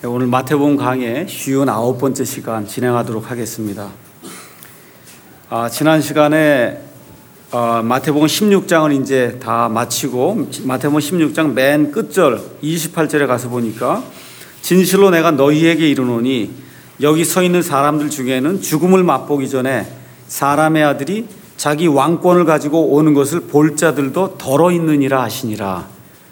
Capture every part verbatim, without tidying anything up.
오늘 마태복음 강의 쉬운 아홉 번째 시간 진행하도록 하겠습니다. 아, 지난 시간에 어, 마태복음 십육 장을 이제 다 마치고 마태복음 십육 장 맨 끝절 이십팔 절에 가서 보니까 진실로 내가 너희에게 이르노니 여기 서 있는 사람들 중에는 죽음을 맛보기 전에 사람의 아들이 자기 왕권을 가지고 오는 것을 볼 자들도 덜어 있느니라 하시니라.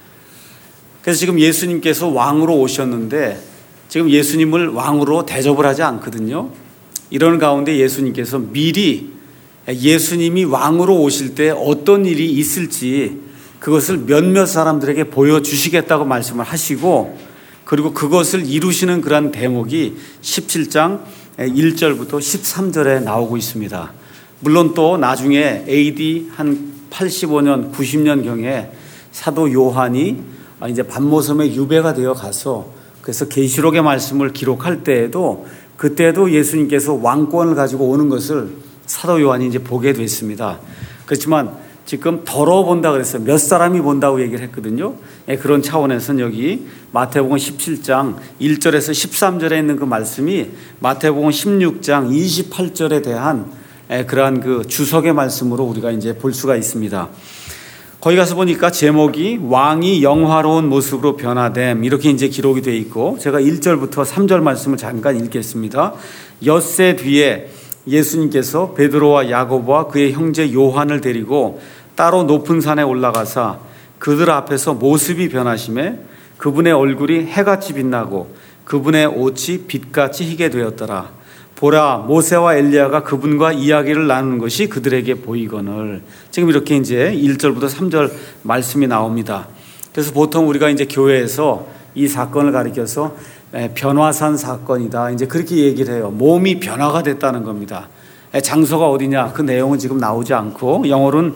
그래서 지금 예수님께서 왕으로 오셨는데 지금 예수님을 왕으로 대접을 하지 않거든요. 이런 가운데 예수님께서 미리 예수님이 왕으로 오실 때 어떤 일이 있을지 그것을 몇몇 사람들에게 보여주시겠다고 말씀을 하시고, 그리고 그것을 이루시는 그런 대목이 십칠 장 일 절부터 십삼 절에 나오고 있습니다. 물론 또 나중에 에이디 한 팔십오 년, 구십 년경에 사도 요한이 이제 반모섬에 유배가 되어 가서 그래서 계시록의 말씀을 기록할 때에도 그때도 예수님께서 왕권을 가지고 오는 것을 사도 요한이 이제 보게 됐습니다. 그렇지만 지금 덜어 본다 그랬어요. 몇 사람이 본다고 얘기를 했거든요. 예, 그런 차원에서는 여기 마태복음 십칠 장 일 절에서 십삼 절에 있는 그 말씀이 마태복음 십육 장 이십팔 절에 대한 예, 그러한 그 주석의 말씀으로 우리가 이제 볼 수가 있습니다. 거기 가서 보니까 제목이 왕이 영화로운 모습으로 변화됨 이렇게 이제 기록이 되어 있고, 제가 일 절부터 삼 절 말씀을 잠깐 읽겠습니다. 엿새 뒤에 예수님께서 베드로와 야고보와 그의 형제 요한을 데리고 따로 높은 산에 올라가사 그들 앞에서 모습이 변하심에 그분의 얼굴이 해같이 빛나고 그분의 옷이 빛같이 희게 되었더라. 보라, 모세와 엘리야가 그분과 이야기를 나누는 것이 그들에게 보이거늘. 지금 이렇게 이제 일 절부터 삼 절 말씀이 나옵니다. 그래서 보통 우리가 이제 교회에서 이 사건을 가리켜서 변화산 사건이다, 이제 그렇게 얘기를 해요. 몸이 변화가 됐다는 겁니다. 장소가 어디냐? 그 내용은 지금 나오지 않고 영어로는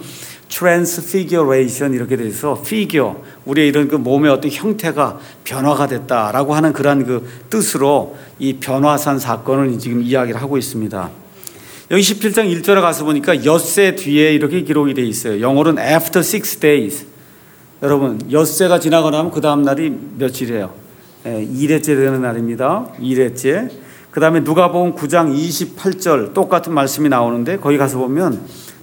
transfiguration 이렇게 돼서 figure, 우리의 이런 그 몸의 어떤 형태가 변화가 됐다라고 하는 그런 그 뜻으로 이 변화산 사건을 지금 이야기를 하고 있습니다. 여기 십칠 장 일 절에 가서 보니까 엿새 뒤에 이렇게 기록이 되어 있어요. 영어로는 after six days. 여러분, 엿새가 지나고 나면 그 다음 날이 며칠이에요? 일 회째 되는 날입니다. 일 회째. 그 다음에 누가복음 구 장 이십팔 절 똑같은 말씀이 나오는데 거기 가서 보면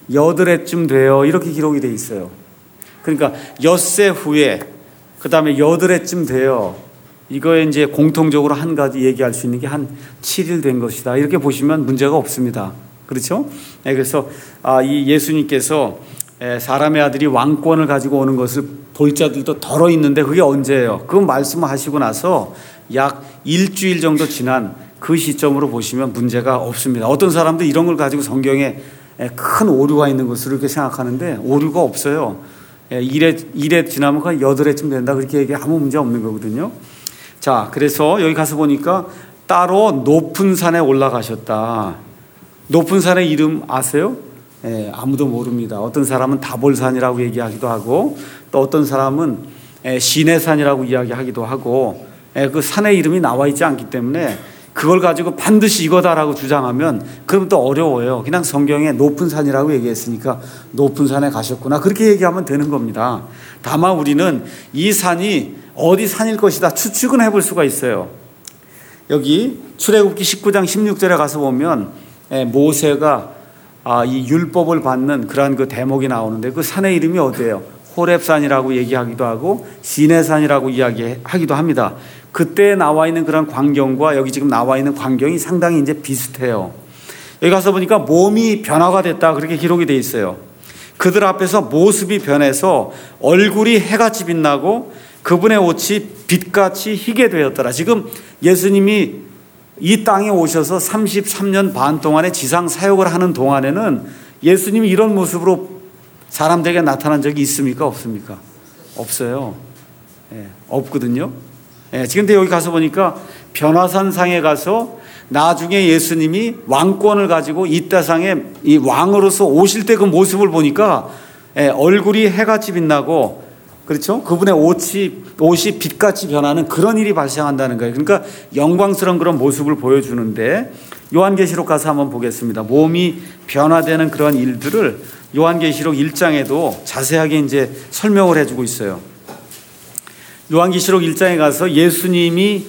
여드레쯤 돼요 이렇게 기록이 되어 있어요. 그러니까 엿새 후에 그 다음에 여드레쯤 돼요. 이거에 이제 공통적으로 한 가지 얘기할 수 있는 게 한 칠 일 된 것이다 이렇게 보시면 문제가 없습니다. 그렇죠? 그래서 이 예수님께서 사람의 아들이 왕권을 가지고 오는 것을 볼 자들도 덜어 있는데 그게 언제예요? 그 말씀을 하시고 나서 약 일주일 정도 지난 그 시점으로 보시면 문제가 없습니다. 어떤 사람도 이런 걸 가지고 성경에 큰 오류가 있는 것으로 이렇게 생각하는데 오류가 없어요. 일에, 일에 지나면 한 여덟 해쯤 된다 그렇게 얘기해 아무 문제 없는 거거든요. 자, 그래서 여기 가서 보니까 따로 높은 산에 올라가셨다. 높은 산의 이름 아세요? 예, 아무도 모릅니다. 어떤 사람은 다볼산이라고 얘기하기도 하고 또 어떤 사람은 시내산이라고 이야기하기도 하고, 예, 그 산의 이름이 나와 있지 않기 때문에 그걸 가지고 반드시 이거다라고 주장하면 그럼 또 어려워요. 그냥 성경에 높은 산이라고 얘기했으니까 높은 산에 가셨구나 그렇게 얘기하면 되는 겁니다. 다만 우리는 이 산이 어디 산일 것이다 추측은 해볼 수가 있어요. 여기 출애굽기 십구 장 십육 절에 가서 보면 모세가 이 율법을 받는 그러한 그 대목이 나오는데 그 산의 이름이 어디예요? 호렙산이라고 얘기하기도 하고 시내산이라고 이야기하기도 합니다. 그때 나와 있는 그런 광경과 여기 지금 나와 있는 광경이 상당히 이제 비슷해요. 여기 가서 보니까 몸이 변화가 됐다 그렇게 기록이 돼 있어요. 그들 앞에서 모습이 변해서 얼굴이 해같이 빛나고 그분의 옷이 빛같이 희게 되었더라. 지금 예수님이 이 땅에 오셔서 삼십삼 년 반 동안의 지상 사역을 하는 동안에는 예수님이 이런 모습으로 사람들에게 나타난 적이 있습니까? 없습니까? 없어요. 예, 없거든요. 예, 지금 여기 가서 보니까 변화산 상에 가서 나중에 예수님이 왕권을 가지고 이 땅상에 이 왕으로서 오실 때 그 모습을 보니까 예, 얼굴이 해같이 빛나고, 그렇죠? 그분의 옷이, 옷이 빛같이 변하는 그런 일이 발생한다는 거예요. 그러니까 영광스러운 그런 모습을 보여주는데 요한계시록 가서 한번 보겠습니다. 몸이 변화되는 그런 일들을 요한계시록 일 장에도 자세하게 이제 설명을 해주고 있어요. 요한계시록 일 장에 가서 예수님이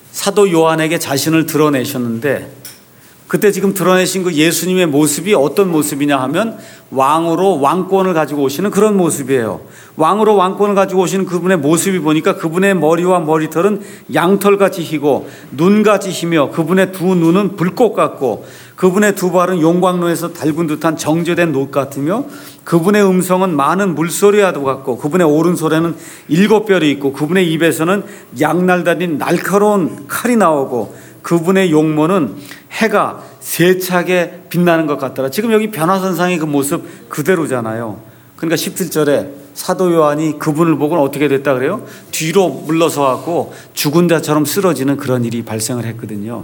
사도 요한에게 자신을 드러내셨는데 그때 지금 드러내신 그 예수님의 모습이 어떤 모습이냐 하면 왕으로 왕권을 가지고 오시는 그런 모습이에요. 왕으로 왕권을 가지고 오시는 그분의 모습이 보니까 그분의 머리와 머리털은 양털같이 희고 눈같이 희며 그분의 두 눈은 불꽃 같고 그분의 두 발은 용광로에서 달군 듯한 정제된 녹 같으며 그분의 음성은 많은 물소리와 같고 그분의 오른손에는 일곱 뼈이 있고 그분의 입에서는 양날 달린 날카로운 칼이 나오고 그분의 용모는 해가 세차게 빛나는 것 같더라. 지금 여기 변화선상의 그 모습 그대로잖아요. 그러니까 십칠 절에 사도 요한이 그분을 보고는 어떻게 됐다 그래요? 뒤로 물러서 갖고 죽은 자처럼 쓰러지는 그런 일이 발생을 했거든요.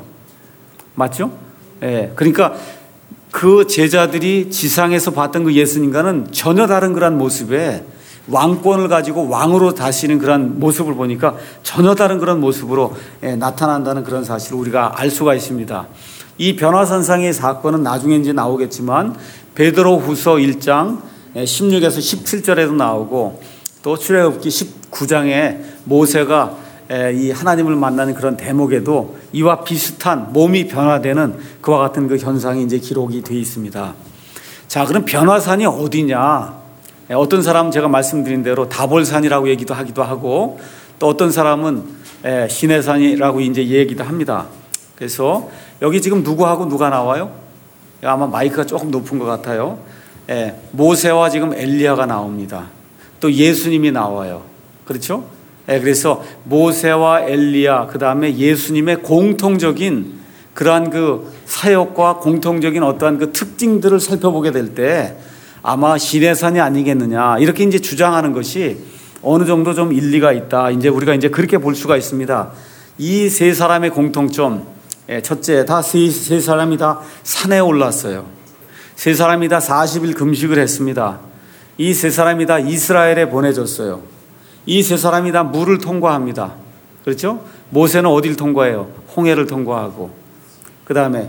맞죠? 예. 그러니까 그 제자들이 지상에서 봤던 그 예수님과는 전혀 다른 그런 모습에 왕권을 가지고 왕으로 다시는 그런 모습을 보니까 전혀 다른 그런 모습으로 나타난다는 그런 사실을 우리가 알 수가 있습니다. 이 변화선상의 사건은 나중에 이제 나오겠지만 베드로후서 일 장 십육에서 십칠 절에도 나오고 또 출애굽기 십구 장에 모세가 이 하나님을 만나는 그런 대목에도 이와 비슷한 몸이 변화되는 그와 같은 그 현상이 이제 기록이 되어 있습니다. 자, 그럼 변화산이 어디냐? 어떤 사람은 제가 말씀드린 대로 다볼산이라고 얘기도 하기도 하고 또 어떤 사람은 시내산이라고 이제 얘기도 합니다. 그래서 여기 지금 누구하고 누가 나와요? 아마 마이크가 조금 높은 것 같아요. 모세와 지금 엘리야가 나옵니다. 또 예수님이 나와요. 그렇죠? 그래서 모세와 엘리야 그 다음에 예수님의 공통적인 그러한 그 사역과 공통적인 어떠한 그 특징들을 살펴보게 될 때 아마 시내산이 아니겠느냐 이렇게 이제 주장하는 것이 어느 정도 좀 일리가 있다. 이제 우리가 이제 그렇게 볼 수가 있습니다. 이 세 사람의 공통점, 첫째, 다 세 세 사람이 다 산에 올랐어요. 세 사람이 다 사십 일 금식을 했습니다. 이 세 사람이 다 이스라엘에 보내졌어요. 이 세 사람이 다 물을 통과합니다. 그렇죠? 모세는 어디를 통과해요? 홍해를 통과하고 그 다음에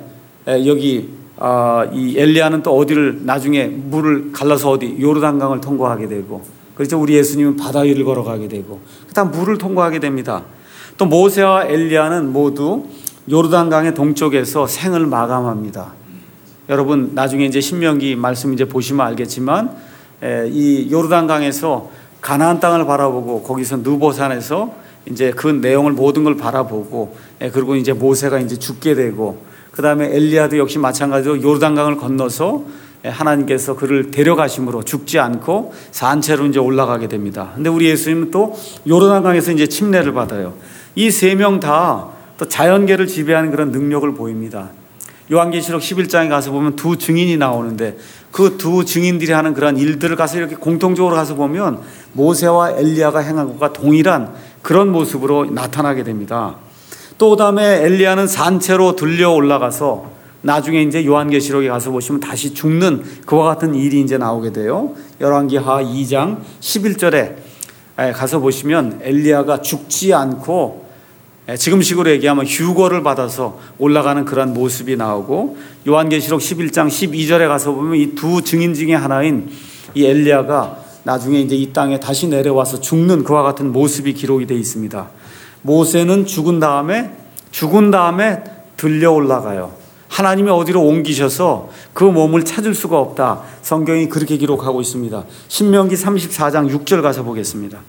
여기 아, 이 엘리야는 또 어디를 나중에 물을 갈라서 어디 요르단강을 통과하게 되고 그렇죠. 우리 예수님은 바다 위를 걸어가게 되고 그다음 물을 통과하게 됩니다. 또 모세와 엘리야는 모두 요르단강의 동쪽에서 생을 마감합니다. 여러분 나중에 이제 신명기 말씀 이제 보시면 알겠지만 에, 이 요르단강에서 가나안 땅을 바라보고 거기서 느보산에서 이제 그 내용을 모든 걸 바라보고 에, 그리고 이제 모세가 이제 죽게 되고 그 다음에 엘리야도 역시 마찬가지로 요르단강을 건너서 하나님께서 그를 데려가심으로 죽지 않고 산채로 이제 올라가게 됩니다. 근데 우리 예수님은 또 요르단강에서 이제 침례를 받아요. 이 세 명 다 또 자연계를 지배하는 그런 능력을 보입니다. 요한계시록 십일 장에 가서 보면 두 증인이 나오는데 그 두 증인들이 하는 그런 일들을 가서 이렇게 공통적으로 가서 보면 모세와 엘리야가 행한 것과 동일한 그런 모습으로 나타나게 됩니다. 또 그다음에 엘리야는 산채로 들려 올라가서 나중에 이제 요한계시록에 가서 보시면 다시 죽는 그와 같은 일이 이제 나오게 돼요. 열왕기하 이 장 십일 절에 가서 보시면 엘리야가 죽지 않고 지금식으로 얘기하면 휴거를 받아서 올라가는 그런 모습이 나오고 요한계시록 십일 장 십이 절에 가서 보면 이 두 증인 중에 하나인 이 엘리야가 나중에 이제 이 땅에 다시 내려와서 죽는 그와 같은 모습이 기록이 되어 있습니다. 모세는 죽은 다음에 죽은 다음에 들려 올라가요. 하나님이 어디로 옮기셔서 그 몸을 찾을 수가 없다. 성경이 그렇게 기록하고 있습니다. 신명기 삼십사 장 육 절 가서 보겠습니다.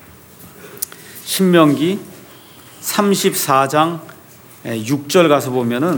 신명기 삼십사 장 육 절 가서 보면은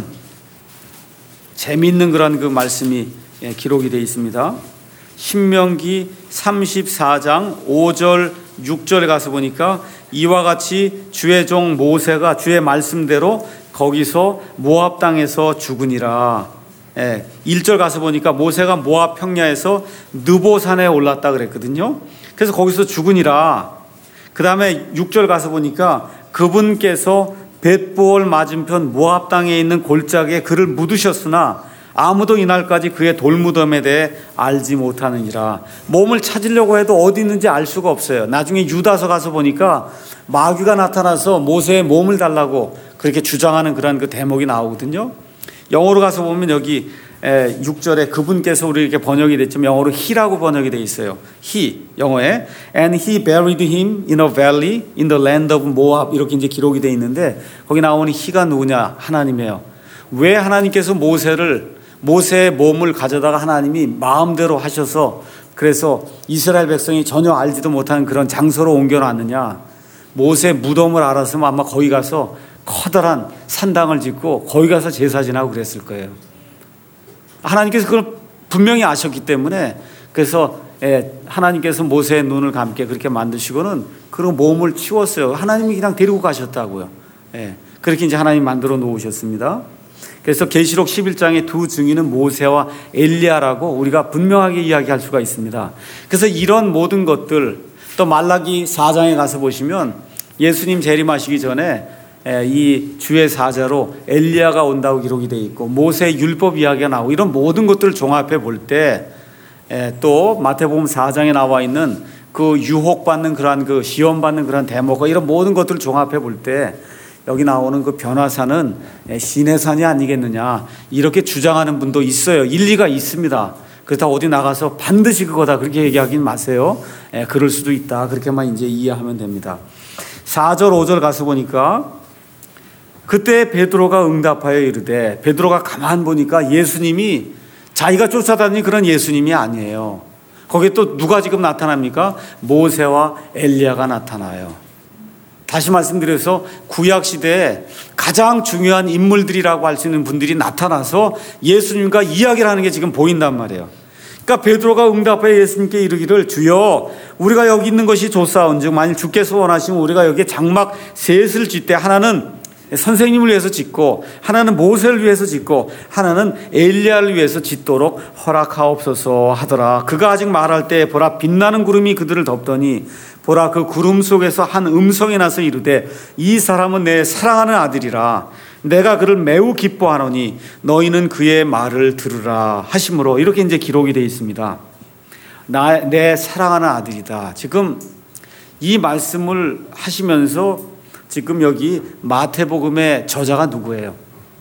재미있는 그런 그 말씀이 기록이 되어 있습니다. 신명기 삼십사 장 오 절 육 절에 가서 보니까 이와 같이 주의 종 모세가 주의 말씀대로 거기서 모압 땅에서 죽으니라. 예, 일 절 가서 보니까 모세가 모압 평야에서 느보산에 올랐다 그랬거든요. 그래서 거기서 죽으니라. 그 다음에 육 절 가서 보니까 그분께서 벳부올 맞은편 모압 땅에 있는 골짜기에 그를 묻으셨으나 아무도 이날까지 그의 돌무덤에 대해 알지 못하느니라. 몸을 찾으려고 해도 어디 있는지 알 수가 없어요. 나중에 유다서 가서 보니까 마귀가 나타나서 모세의 몸을 달라고 그렇게 주장하는 그런 그 대목이 나오거든요. 영어로 가서 보면 여기 육 절에 그분께서 우리에게 번역이 됐지만 영어로 he라고 번역이 되어 있어요. he 영어에 and he buried him in a valley in the land of Moab 이렇게 이제 기록이 되어 있는데 거기 나오는 he가 누구냐? 하나님이에요. 왜 하나님께서 모세를 모세의 몸을 가져다가 하나님이 마음대로 하셔서 그래서 이스라엘 백성이 전혀 알지도 못하는 그런 장소로 옮겨놨느냐? 모세 무덤을 알았으면 아마 거기 가서 커다란 산당을 짓고 거기 가서 제사 지나고 그랬을 거예요. 하나님께서 그걸 분명히 아셨기 때문에 그래서 하나님께서 모세의 눈을 감게 그렇게 만드시고는 그런 몸을 치웠어요. 하나님이 그냥 데리고 가셨다고요. 그렇게 이제 하나님 만들어 놓으셨습니다. 그래서 계시록 십일 장의 두 증인은 모세와 엘리야라고 우리가 분명하게 이야기할 수가 있습니다. 그래서 이런 모든 것들 또 말라기 사 장에 가서 보시면 예수님 재림하시기 전에 이 주의 사자로 엘리야가 온다고 기록이 되어 있고 모세의 율법 이야기가 나오고 이런 모든 것들을 종합해 볼 때 또 마태복음 사 장에 나와 있는 그 유혹받는 그러한 그 시험받는 그런 대목과 이런 모든 것들을 종합해 볼 때 여기 나오는 그 변화산은 신의 산이 아니겠느냐 이렇게 주장하는 분도 있어요. 일리가 있습니다. 그렇다고 어디 나가서 반드시 그거다 그렇게 얘기하긴 마세요. 그럴 수도 있다 그렇게만 이제 이해하면 됩니다. 사 절 오 절 가서 보니까 그때 베드로가 응답하여 이르되 베드로가 가만 보니까 예수님이 자기가 쫓아다니는 그런 예수님이 아니에요. 거기에 또 누가 지금 나타납니까? 모세와 엘리야가 나타나요. 다시 말씀드려서 구약시대에 가장 중요한 인물들이라고 할 수 있는 분들이 나타나서 예수님과 이야기를 하는 게 지금 보인단 말이에요. 그러니까 베드로가 응답하여 예수님께 이르기를 주여 우리가 여기 있는 것이 좋사온즉 만일 주께서 원하시면 우리가 여기에 장막 셋을 짓되 하나는 선생님을 위해서 짓고 하나는 모세를 위해서 짓고 하나는 엘리야를 위해서 짓도록 허락하옵소서 하더라. 그가 아직 말할 때 보라 빛나는 구름이 그들을 덮더니 보라 그 구름 속에서 한 음성이 나서 이르되 이 사람은 내 사랑하는 아들이라 내가 그를 매우 기뻐하노니 너희는 그의 말을 들으라 하심으로 이렇게 이제 기록이 되어 있습니다. 나, 내 사랑하는 아들이다. 지금 이 말씀을 하시면서 지금 여기 마태복음의 저자가 누구예요?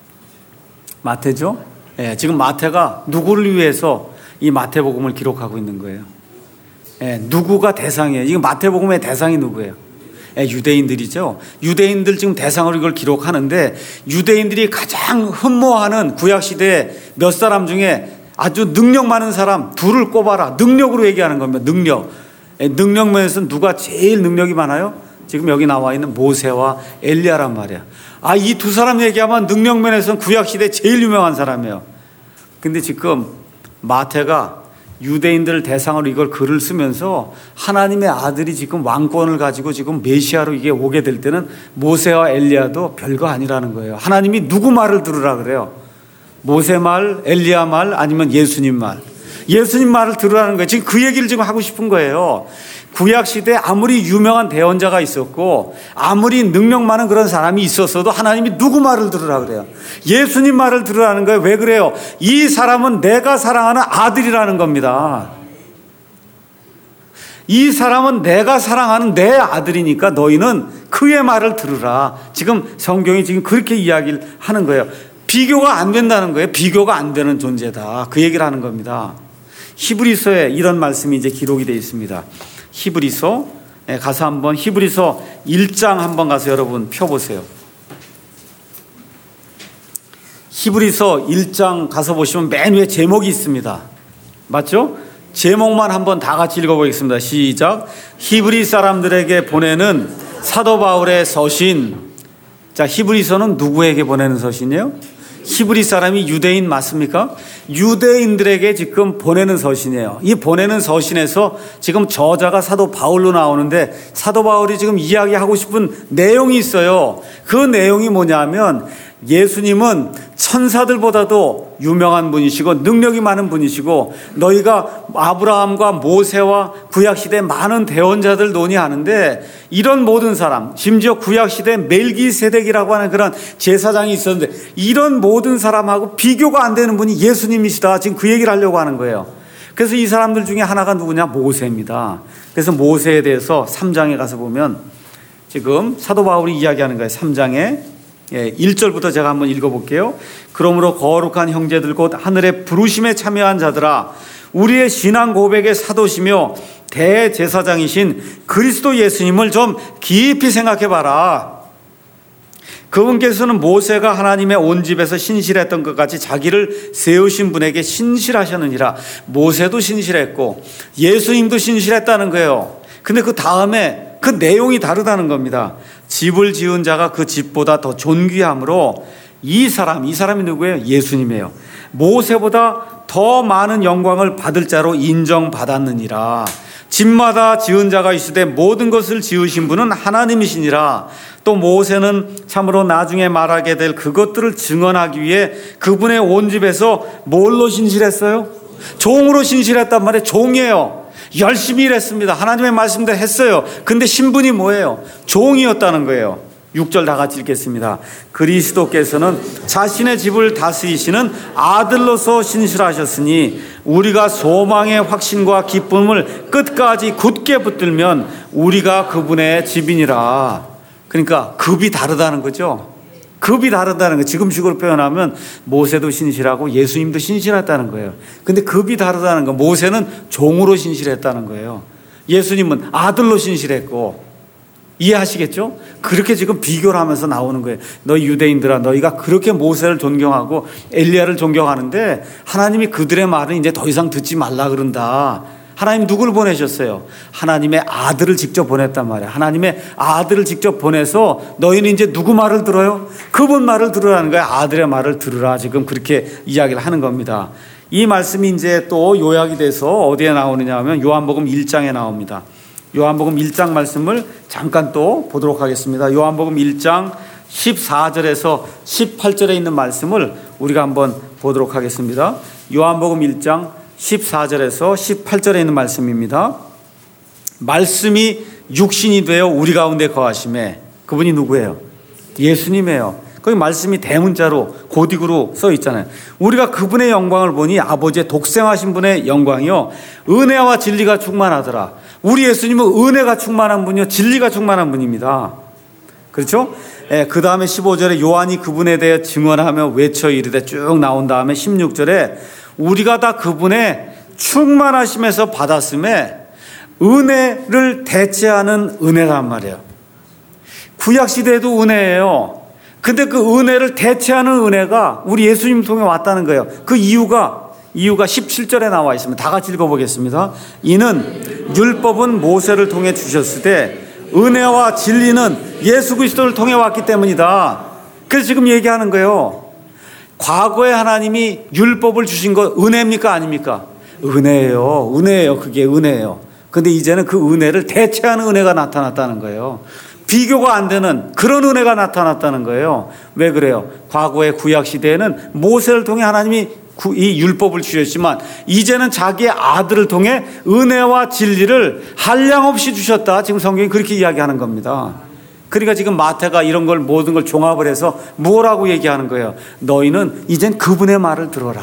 마태죠? 예, 지금 마태가 누구를 위해서 이 마태복음을 기록하고 있는 거예요? 예, 누구가 대상이에요? 지금 마태복음의 대상이 누구예요? 예, 유대인들이죠. 유대인들 지금 대상으로 이걸 기록하는데 유대인들이 가장 흠모하는 구약시대에 몇 사람 중에 아주 능력 많은 사람 둘을 꼽아라. 능력으로 얘기하는 겁니다. 능력. 예, 능력 면에서 누가 제일 능력이 많아요? 지금 여기 나와 있는 모세와 엘리야란 말이야. 아, 이 두 사람 얘기하면 능력 면에서는 구약시대 제일 유명한 사람이에요. 근데 지금 마태가 유대인들을 대상으로 이걸 글을 쓰면서 하나님의 아들이 지금 왕권을 가지고 지금 메시아로 이게 오게 될 때는 모세와 엘리야도 별거 아니라는 거예요. 하나님이 누구 말을 들으라 그래요? 모세 말, 엘리야 말, 아니면 예수님 말. 예수님 말을 들으라는 거예요. 지금 그 얘기를 지금 하고 싶은 거예요. 구약시대에 아무리 유명한 대언자가 있었고 아무리 능력 많은 그런 사람이 있었어도 하나님이 누구 말을 들으라 그래요? 예수님 말을 들으라는 거예요. 왜 그래요? 이 사람은 내가 사랑하는 아들이라는 겁니다. 이 사람은 내가 사랑하는 내 아들이니까 너희는 그의 말을 들으라. 지금 성경이 지금 그렇게 이야기를 하는 거예요. 비교가 안 된다는 거예요. 비교가 안 되는 존재다. 그 얘기를 하는 겁니다. 히브리서에 이런 말씀이 이제 기록이 되어 있습니다. 히브리서 가서 한번 히브리서 일 장 한번 가서 여러분 펴보세요. 히브리서 일 장 가서 보시면 맨 위에 제목이 있습니다. 맞죠? 제목만 한번 다 같이 읽어보겠습니다. 시작. 히브리 사람들에게 보내는 사도 바울의 서신. 자, 히브리서는 누구에게 보내는 서신이에요? 히브리 사람이 유대인 맞습니까? 유대인들에게 지금 보내는 서신이에요. 이 보내는 서신에서 지금 저자가 사도 바울로 나오는데 사도 바울이 지금 이야기하고 싶은 내용이 있어요. 그 내용이 뭐냐면 예수님은 천사들보다도 유명한 분이시고 능력이 많은 분이시고 너희가 아브라함과 모세와 구약시대 많은 대언자들 논의하는데 이런 모든 사람 심지어 구약시대 멜기세덱이라고 하는 그런 제사장이 있었는데 이런 모든 사람하고 비교가 안 되는 분이 예수님이시다. 지금 그 얘기를 하려고 하는 거예요. 그래서 이 사람들 중에 하나가 누구냐? 모세입니다. 그래서 모세에 대해서 삼 장에 가서 보면 지금 사도 바울이 이야기하는 거예요. 삼 장에 예, 일 절부터 제가 한번 읽어볼게요. 그러므로 거룩한 형제들 곧 하늘의 부르심에 참여한 자들아, 우리의 신앙 고백의 사도시며 대제사장이신 그리스도 예수님을 좀 깊이 생각해봐라. 그분께서는 모세가 하나님의 온 집에서 신실했던 것 같이 자기를 세우신 분에게 신실하셨느니라. 모세도 신실했고 예수님도 신실했다는 거예요. 근데 그 다음에 그 내용이 다르다는 겁니다. 집을 지은 자가 그 집보다 더 존귀함으로 이 사람, 이 사람이 누구예요? 예수님이에요. 모세보다 더 많은 영광을 받을 자로 인정받았느니라. 집마다 지은 자가 있으되 모든 것을 지으신 분은 하나님이시니라. 또 모세는 참으로 나중에 말하게 될 그것들을 증언하기 위해 그분의 온 집에서 뭘로 신실했어요? 종으로 신실했단 말이에요. 종이에요. 열심히 일했습니다. 하나님의 말씀대로 했어요. 근데 신분이 뭐예요? 종이었다는 거예요. 육 절 다 같이 읽겠습니다. 그리스도께서는 자신의 집을 다스리시는 아들로서 신실하셨으니 우리가 소망의 확신과 기쁨을 끝까지 굳게 붙들면 우리가 그분의 집이니라. 그러니까 급이 다르다는 거죠. 급이 다르다는 거. 지금식으로 표현하면 모세도 신실하고 예수님도 신실했다는 거예요. 근데 급이 다르다는 거. 모세는 종으로 신실했다는 거예요. 예수님은 아들로 신실했고. 이해하시겠죠? 그렇게 지금 비교를 하면서 나오는 거예요. 너희 유대인들아, 너희가 그렇게 모세를 존경하고 엘리야를 존경하는데 하나님이 그들의 말은 이제 더 이상 듣지 말라 그런다. 하나님 누구를 보내셨어요? 하나님의 아들을 직접 보냈단 말이에요. 하나님의 아들을 직접 보내서 너희는 이제 누구 말을 들어요? 그분 말을 들으라는 거예요. 아들의 말을 들으라. 지금 그렇게 이야기를 하는 겁니다. 이 말씀이 이제 또 요약이 돼서 어디에 나오느냐 하면 요한복음 일 장에 나옵니다. 요한복음 일 장 말씀을 잠깐 또 보도록 하겠습니다. 요한복음 일 장 십사 절에서 십팔 절에 있는 말씀을 우리가 한번 보도록 하겠습니다. 요한복음 일 장 십사 절에서 십팔 절에 있는 말씀입니다. 말씀이 육신이 되어 우리 가운데 거하심에, 그분이 누구예요? 예수님이에요. 거기 말씀이 대문자로 고딕으로 써 있잖아요. 우리가 그분의 영광을 보니 아버지의 독생하신 분의 영광이요 은혜와 진리가 충만하더라. 우리 예수님은 은혜가 충만한 분이요 진리가 충만한 분입니다. 그렇죠? 예, 그 다음에 십오 절에 요한이 그분에 대해 증언하며 외쳐 이르되 쭉 나온 다음에 십육 절에 우리가 다 그분의 충만하심에서 받았음에 은혜를 대체하는 은혜란 말이에요. 구약시대에도 은혜예요. 근데 그 은혜를 대체하는 은혜가 우리 예수님 통해 왔다는 거예요. 그 이유가 이유가 십칠 절에 나와 있습니다. 다 같이 읽어보겠습니다. 이는 율법은 모세를 통해 주셨을 때 은혜와 진리는 예수 그리스도를 통해 왔기 때문이다. 그래서 지금 얘기하는 거예요. 과거에 하나님이 율법을 주신 것 은혜입니까? 아닙니까? 은혜예요. 은혜예요. 그게 은혜예요. 근데 이제는 그 은혜를 대체하는 은혜가 나타났다는 거예요. 비교가 안 되는 그런 은혜가 나타났다는 거예요. 왜 그래요? 과거의 구약시대에는 모세를 통해 하나님이 이 율법을 주셨지만 이제는 자기의 아들을 통해 은혜와 진리를 한량없이 주셨다. 지금 성경이 그렇게 이야기하는 겁니다. 그러니까 지금 마태가 이런 걸 모든 걸 종합을 해서 뭐라고 얘기하는 거예요? 너희는 이젠 그분의 말을 들어라.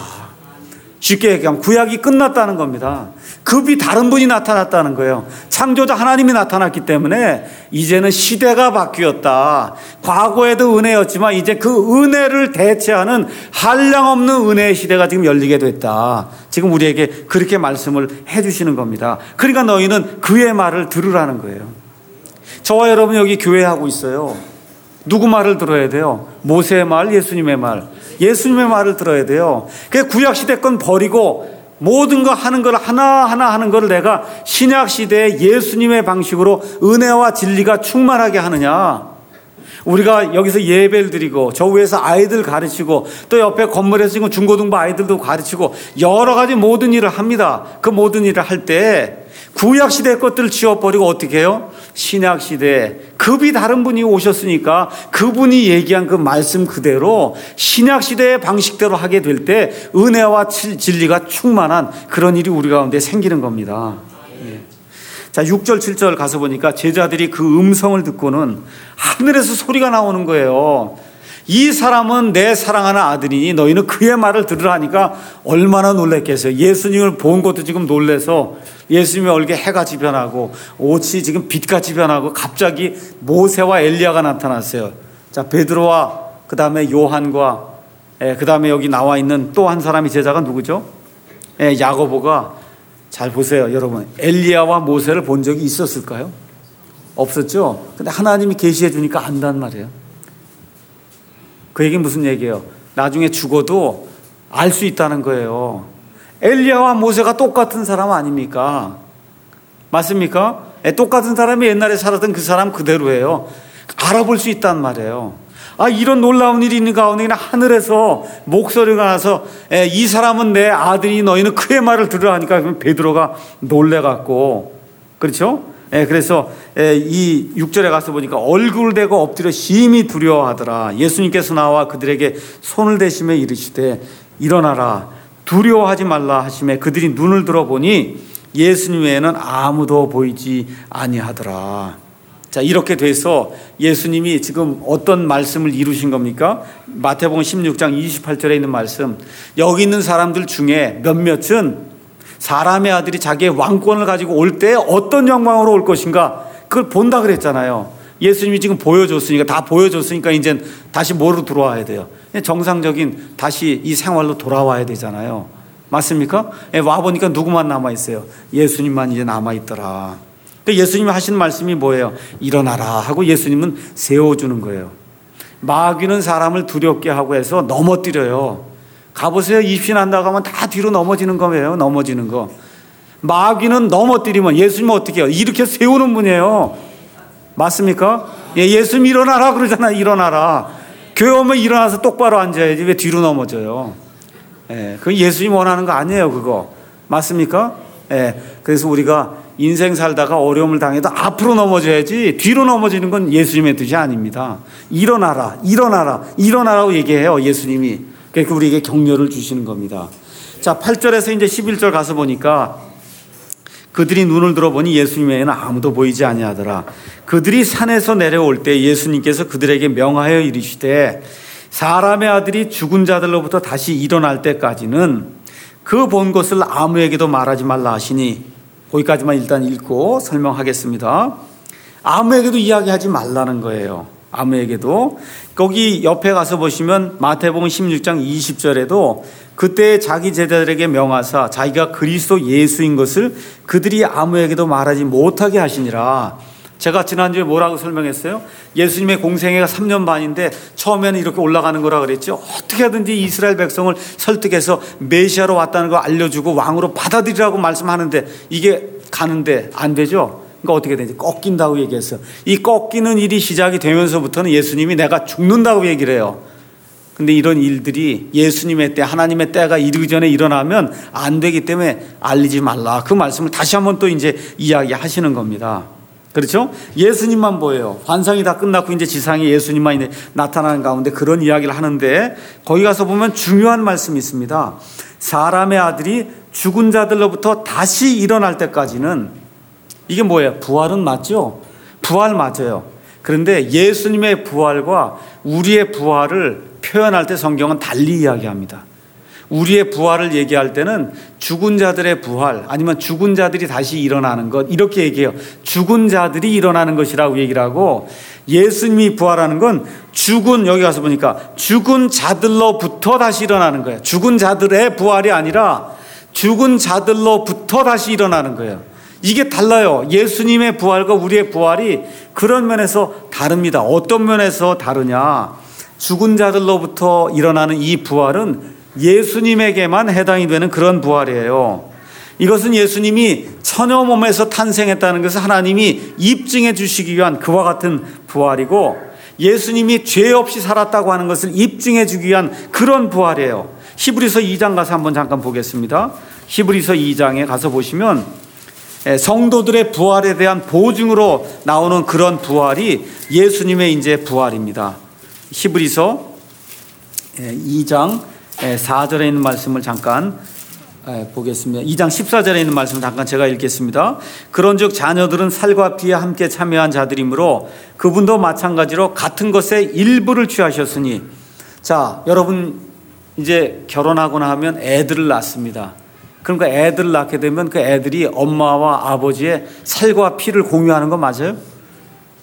쉽게 얘기하면 구약이 끝났다는 겁니다. 급이 다른 분이 나타났다는 거예요. 창조자 하나님이 나타났기 때문에 이제는 시대가 바뀌었다. 과거에도 은혜였지만 이제 그 은혜를 대체하는 한량없는 은혜의 시대가 지금 열리게 됐다. 지금 우리에게 그렇게 말씀을 해주시는 겁니다. 그러니까 너희는 그의 말을 들으라는 거예요. 저와 여러분 여기 교회하고 있어요. 누구 말을 들어야 돼요? 모세의 말, 예수님의 말. 예수님의 말을 들어야 돼요. 그 구약시대 건 버리고 모든 거 하는 걸 하나하나 하는 걸 내가 신약시대의 예수님의 방식으로 은혜와 진리가 충만하게 하느냐. 우리가 여기서 예배를 드리고 저 위에서 아이들 가르치고 또 옆에 건물에서 지금 중고등부 아이들도 가르치고 여러 가지 모든 일을 합니다. 그 모든 일을 할 때 구약시대의 것들을 지워버리고 어떻게 해요? 신약시대에 급이 다른 분이 오셨으니까 그분이 얘기한 그 말씀 그대로 신약시대의 방식대로 하게 될 때 은혜와 진리가 충만한 그런 일이 우리 가운데 생기는 겁니다. 예. 자, 육 절 칠 절 가서 보니까 제자들이 그 음성을 듣고는 하늘에서 소리가 나오는 거예요. 이 사람은 내 사랑하는 아들이니 너희는 그의 말을 들으라니까 얼마나 놀랬겠어요. 예수님을 본 것도 지금 놀래서 예수님의 얼굴에 해같이 변하고 옷이 지금 빛같이 변하고 갑자기 모세와 엘리야가 나타났어요. 자, 베드로와 그 다음에 요한과 예, 그 다음에 여기 나와 있는 또 한 사람이 제자가 누구죠? 예, 야고보가 잘 보세요, 여러분. 엘리야와 모세를 본 적이 있었을까요? 없었죠. 근데 하나님이 계시해 주니까 안단 말이에요. 그 얘기는 무슨 얘기예요? 나중에 죽어도 알 수 있다는 거예요. 엘리야와 모세가 똑같은 사람 아닙니까? 맞습니까? 예, 똑같은 사람이 옛날에 살았던 그 사람 그대로예요. 알아볼 수 있단 말이에요. 아, 이런 놀라운 일이 있는 가운데 그냥 하늘에서 목소리가 나서 에, 이 사람은 내 아들이 너희는 그의 말을 들으라 하니까 베드로가 놀래갖고, 그렇죠? 에, 그래서 에, 이 육 절에 가서 보니까 얼굴을 대고 엎드려 심히 두려워하더라. 예수님께서 나와 그들에게 손을 대시며 이르시되 일어나라 두려워하지 말라 하시매 그들이 눈을 들어보니 예수님 외에는 아무도 보이지 아니하더라. 자, 이렇게 돼서 예수님이 지금 어떤 말씀을 이루신 겁니까? 마태복음 십육 장 이십팔 절에 있는 말씀. 여기 있는 사람들 중에 몇몇은 사람의 아들이 자기의 왕권을 가지고 올 때 어떤 영광으로 올 것인가 그걸 본다 그랬잖아요. 예수님이 지금 보여줬으니까, 다 보여줬으니까 이제 다시 뭐로 들어와야 돼요? 정상적인 다시 이 생활로 돌아와야 되잖아요. 맞습니까? 와보니까 누구만 남아있어요? 예수님만 이제 남아있더라. 예수님이 하신 말씀이 뭐예요? 일어나라 하고 예수님은 세워주는 거예요. 마귀는 사람을 두렵게 하고 해서 넘어뜨려요. 가보세요. 입신한다고 하면 다 뒤로 넘어지는 거예요. 넘어지는 거. 마귀는 넘어뜨리면 예수님은 어떻게 해요? 이렇게 세우는 분이에요. 맞습니까? 예, 예수님 일어나라 그러잖아요. 일어나라. 교회 오면 일어나서 똑바로 앉아야지 왜 뒤로 넘어져요? 예, 그건 예수님 원하는 거 아니에요. 그거. 맞습니까? 예, 그래서 우리가 인생 살다가 어려움을 당해도 앞으로 넘어져야지 뒤로 넘어지는 건 예수님의 뜻이 아닙니다. 일어나라, 일어나라, 일어나라고 얘기해요. 예수님이. 그러니까 우리에게 격려를 주시는 겁니다. 자, 팔 절에서 이제 십일 절 가서 보니까 그들이 눈을 들어보니 예수님 외에는 아무도 보이지 아니하더라. 그들이 산에서 내려올 때 예수님께서 그들에게 명하여 이르시되 사람의 아들이 죽은 자들로부터 다시 일어날 때까지는 그 본 것을 아무에게도 말하지 말라 하시니, 거기까지만 일단 읽고 설명하겠습니다. 아무에게도 이야기하지 말라는 거예요. 아무에게도. 거기 옆에 가서 보시면 마태복음 십육 장 이십 절에도 그때 자기 제자들에게 명하사 자기가 그리스도 예수인 것을 그들이 아무에게도 말하지 못하게 하시니라. 제가 지난주에 뭐라고 설명했어요? 예수님의 공생애가 삼 년 반인데 처음에는 이렇게 올라가는 거라 그랬죠. 어떻게 하든지 이스라엘 백성을 설득해서 메시아로 왔다는 걸 알려주고 왕으로 받아들이라고 말씀하는데 이게 가는데 안 되죠. 그러니까 어떻게 되지? 꺾인다고 얘기했어요. 이 꺾이는 일이 시작이 되면서부터는 예수님이 내가 죽는다고 얘기를 해요. 근데 이런 일들이 예수님의 때, 하나님의 때가 이르기 전에 일어나면 안 되기 때문에 알리지 말라. 그 말씀을 다시 한번 또 이제 이야기하시는 겁니다. 그렇죠? 예수님만 보여요. 환상이 다 끝났고 이제 지상에 예수님만 이제 나타나는 가운데 그런 이야기를 하는데 거기 가서 보면 중요한 말씀이 있습니다. 사람의 아들이 죽은 자들로부터 다시 일어날 때까지는, 이게 뭐예요? 부활은 맞죠? 부활 맞아요. 그런데 예수님의 부활과 우리의 부활을 표현할 때 성경은 달리 이야기합니다. 우리의 부활을 얘기할 때는 죽은 자들의 부활, 아니면 죽은 자들이 다시 일어나는 것, 이렇게 얘기해요. 죽은 자들이 일어나는 것이라고 얘기를 하고, 예수님이 부활하는 건 죽은, 여기 가서 보니까 죽은 자들로부터 다시 일어나는 거예요. 죽은 자들의 부활이 아니라 죽은 자들로부터 다시 일어나는 거예요. 이게 달라요. 예수님의 부활과 우리의 부활이 그런 면에서 다릅니다. 어떤 면에서 다르냐? 죽은 자들로부터 일어나는 이 부활은 예수님에게만 해당이 되는 그런 부활이에요. 이것은 예수님이 처녀 몸에서 탄생했다는 것을 하나님이 입증해 주시기 위한 그와 같은 부활이고, 예수님이 죄 없이 살았다고 하는 것을 입증해 주기 위한 그런 부활이에요. 히브리서 이 장 가서 한번 잠깐 보겠습니다. 히브리서 이 장에 가서 보시면 성도들의 부활에 대한 보증으로 나오는 그런 부활이 예수님의 이제 부활입니다. 히브리서 이 장 사 절에 있는 말씀을 잠깐 보겠습니다. 이 장 십사 절에 있는 말씀을 잠깐 제가 읽겠습니다. 그런즉 자녀들은 살과 피에 함께 참여한 자들이므로 그분도 마찬가지로 같은 것의 일부를 취하셨으니. 자, 여러분 이제 결혼하거나 하면 애들을 낳습니다. 그러니까 애들을 낳게 되면 그 애들이 엄마와 아버지의 살과 피를 공유하는 거 맞아요?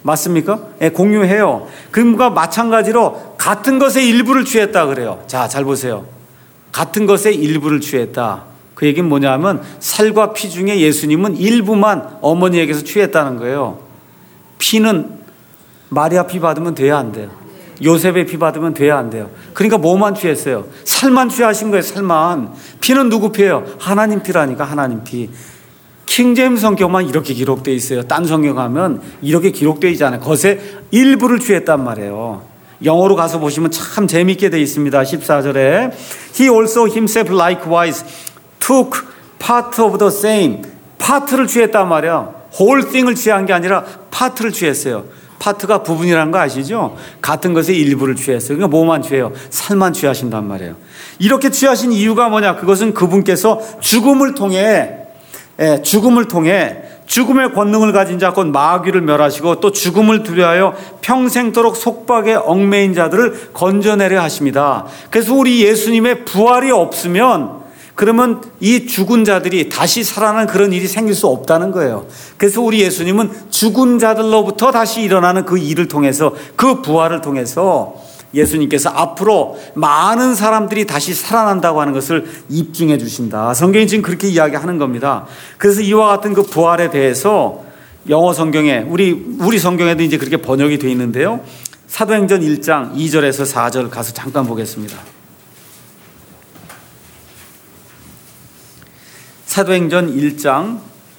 맞습니까? 예, 공유해요. 그러니까 마찬가지로 같은 것의 일부를 취했다 그래요. 자, 잘 보세요. 같은 것의 일부를 취했다. 그 얘기는 뭐냐면 살과 피 중에 예수님은 일부만 어머니에게서 취했다는 거예요. 피는 마리아 피 받으면 돼야 안 돼요. 요셉의 피 받으면 돼야 안 돼요. 그러니까 뭐만 취했어요? 살만 취하신 거예요. 살만. 피는 누구 피예요? 하나님 피라니까. 하나님 피. 킹제임스 성경만 이렇게 기록되어 있어요. 딴 성경 가면 이렇게 기록되어 있잖아요. 것의 일부를 취했단 말이에요. 영어로 가서 보시면 참 재미있게 되어 있습니다. 십사 절에 He also himself likewise took part of the same. 파트를 취했단 말이에요. whole thing을 취한 게 아니라 파트를 취했어요. 파트가 부분이라는 거 아시죠? 같은 것의 일부를 취했어요. 그러니까 뭐만 취해요? 살만 취하신단 말이에요. 이렇게 취하신 이유가 뭐냐? 그것은 그분께서 죽음을 통해 예, 죽음을 통해 죽음의 권능을 가진 자 곧 마귀를 멸하시고 또 죽음을 두려하여 평생토록 속박에 얽매인 자들을 건져내려 하십니다. 그래서 우리 예수님의 부활이 없으면 그러면 이 죽은 자들이 다시 살아나는 그런 일이 생길 수 없다는 거예요. 그래서 우리 예수님은 죽은 자들로부터 다시 일어나는 그 일을 통해서 그 부활을 통해서 예수님께서 앞으로 많은 사람들이 다시 살아난다고 하는 것을 입증해 주신다. 성경이 지금 그렇게 이야기하는 겁니다. 그래서 이와 같은 그 부활에 대해서 영어 성경에 우리 우리 성경에도 이제 그렇게 번역이 되어 있는데요. 사도행전 일 장 이 절에서 사 절 가서 잠깐 보겠습니다. 사도행전 일 장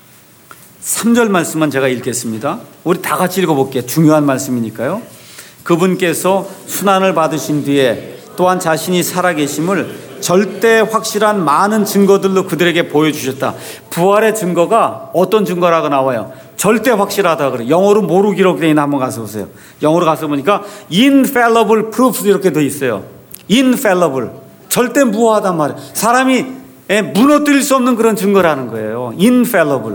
삼 절 말씀만 제가 읽겠습니다. 우리 다 같이 읽어볼게요. 중요한 말씀이니까요. 그분께서 순환을 받으신 뒤에 또한 자신이 살아계심을 절대 확실한 많은 증거들로 그들에게 보여주셨다. 부활의 증거가 어떤 증거라고 나와요? 절대 확실하다 그래요. 영어로 뭐로 기록되어 있나 한번 가서 보세요. 영어로 가서 보니까 infallible proofs 이렇게 되어 있어요. infallible. 절대 무효하단 말이에요. 사람이 무너뜨릴 수 없는 그런 증거라는 거예요. infallible.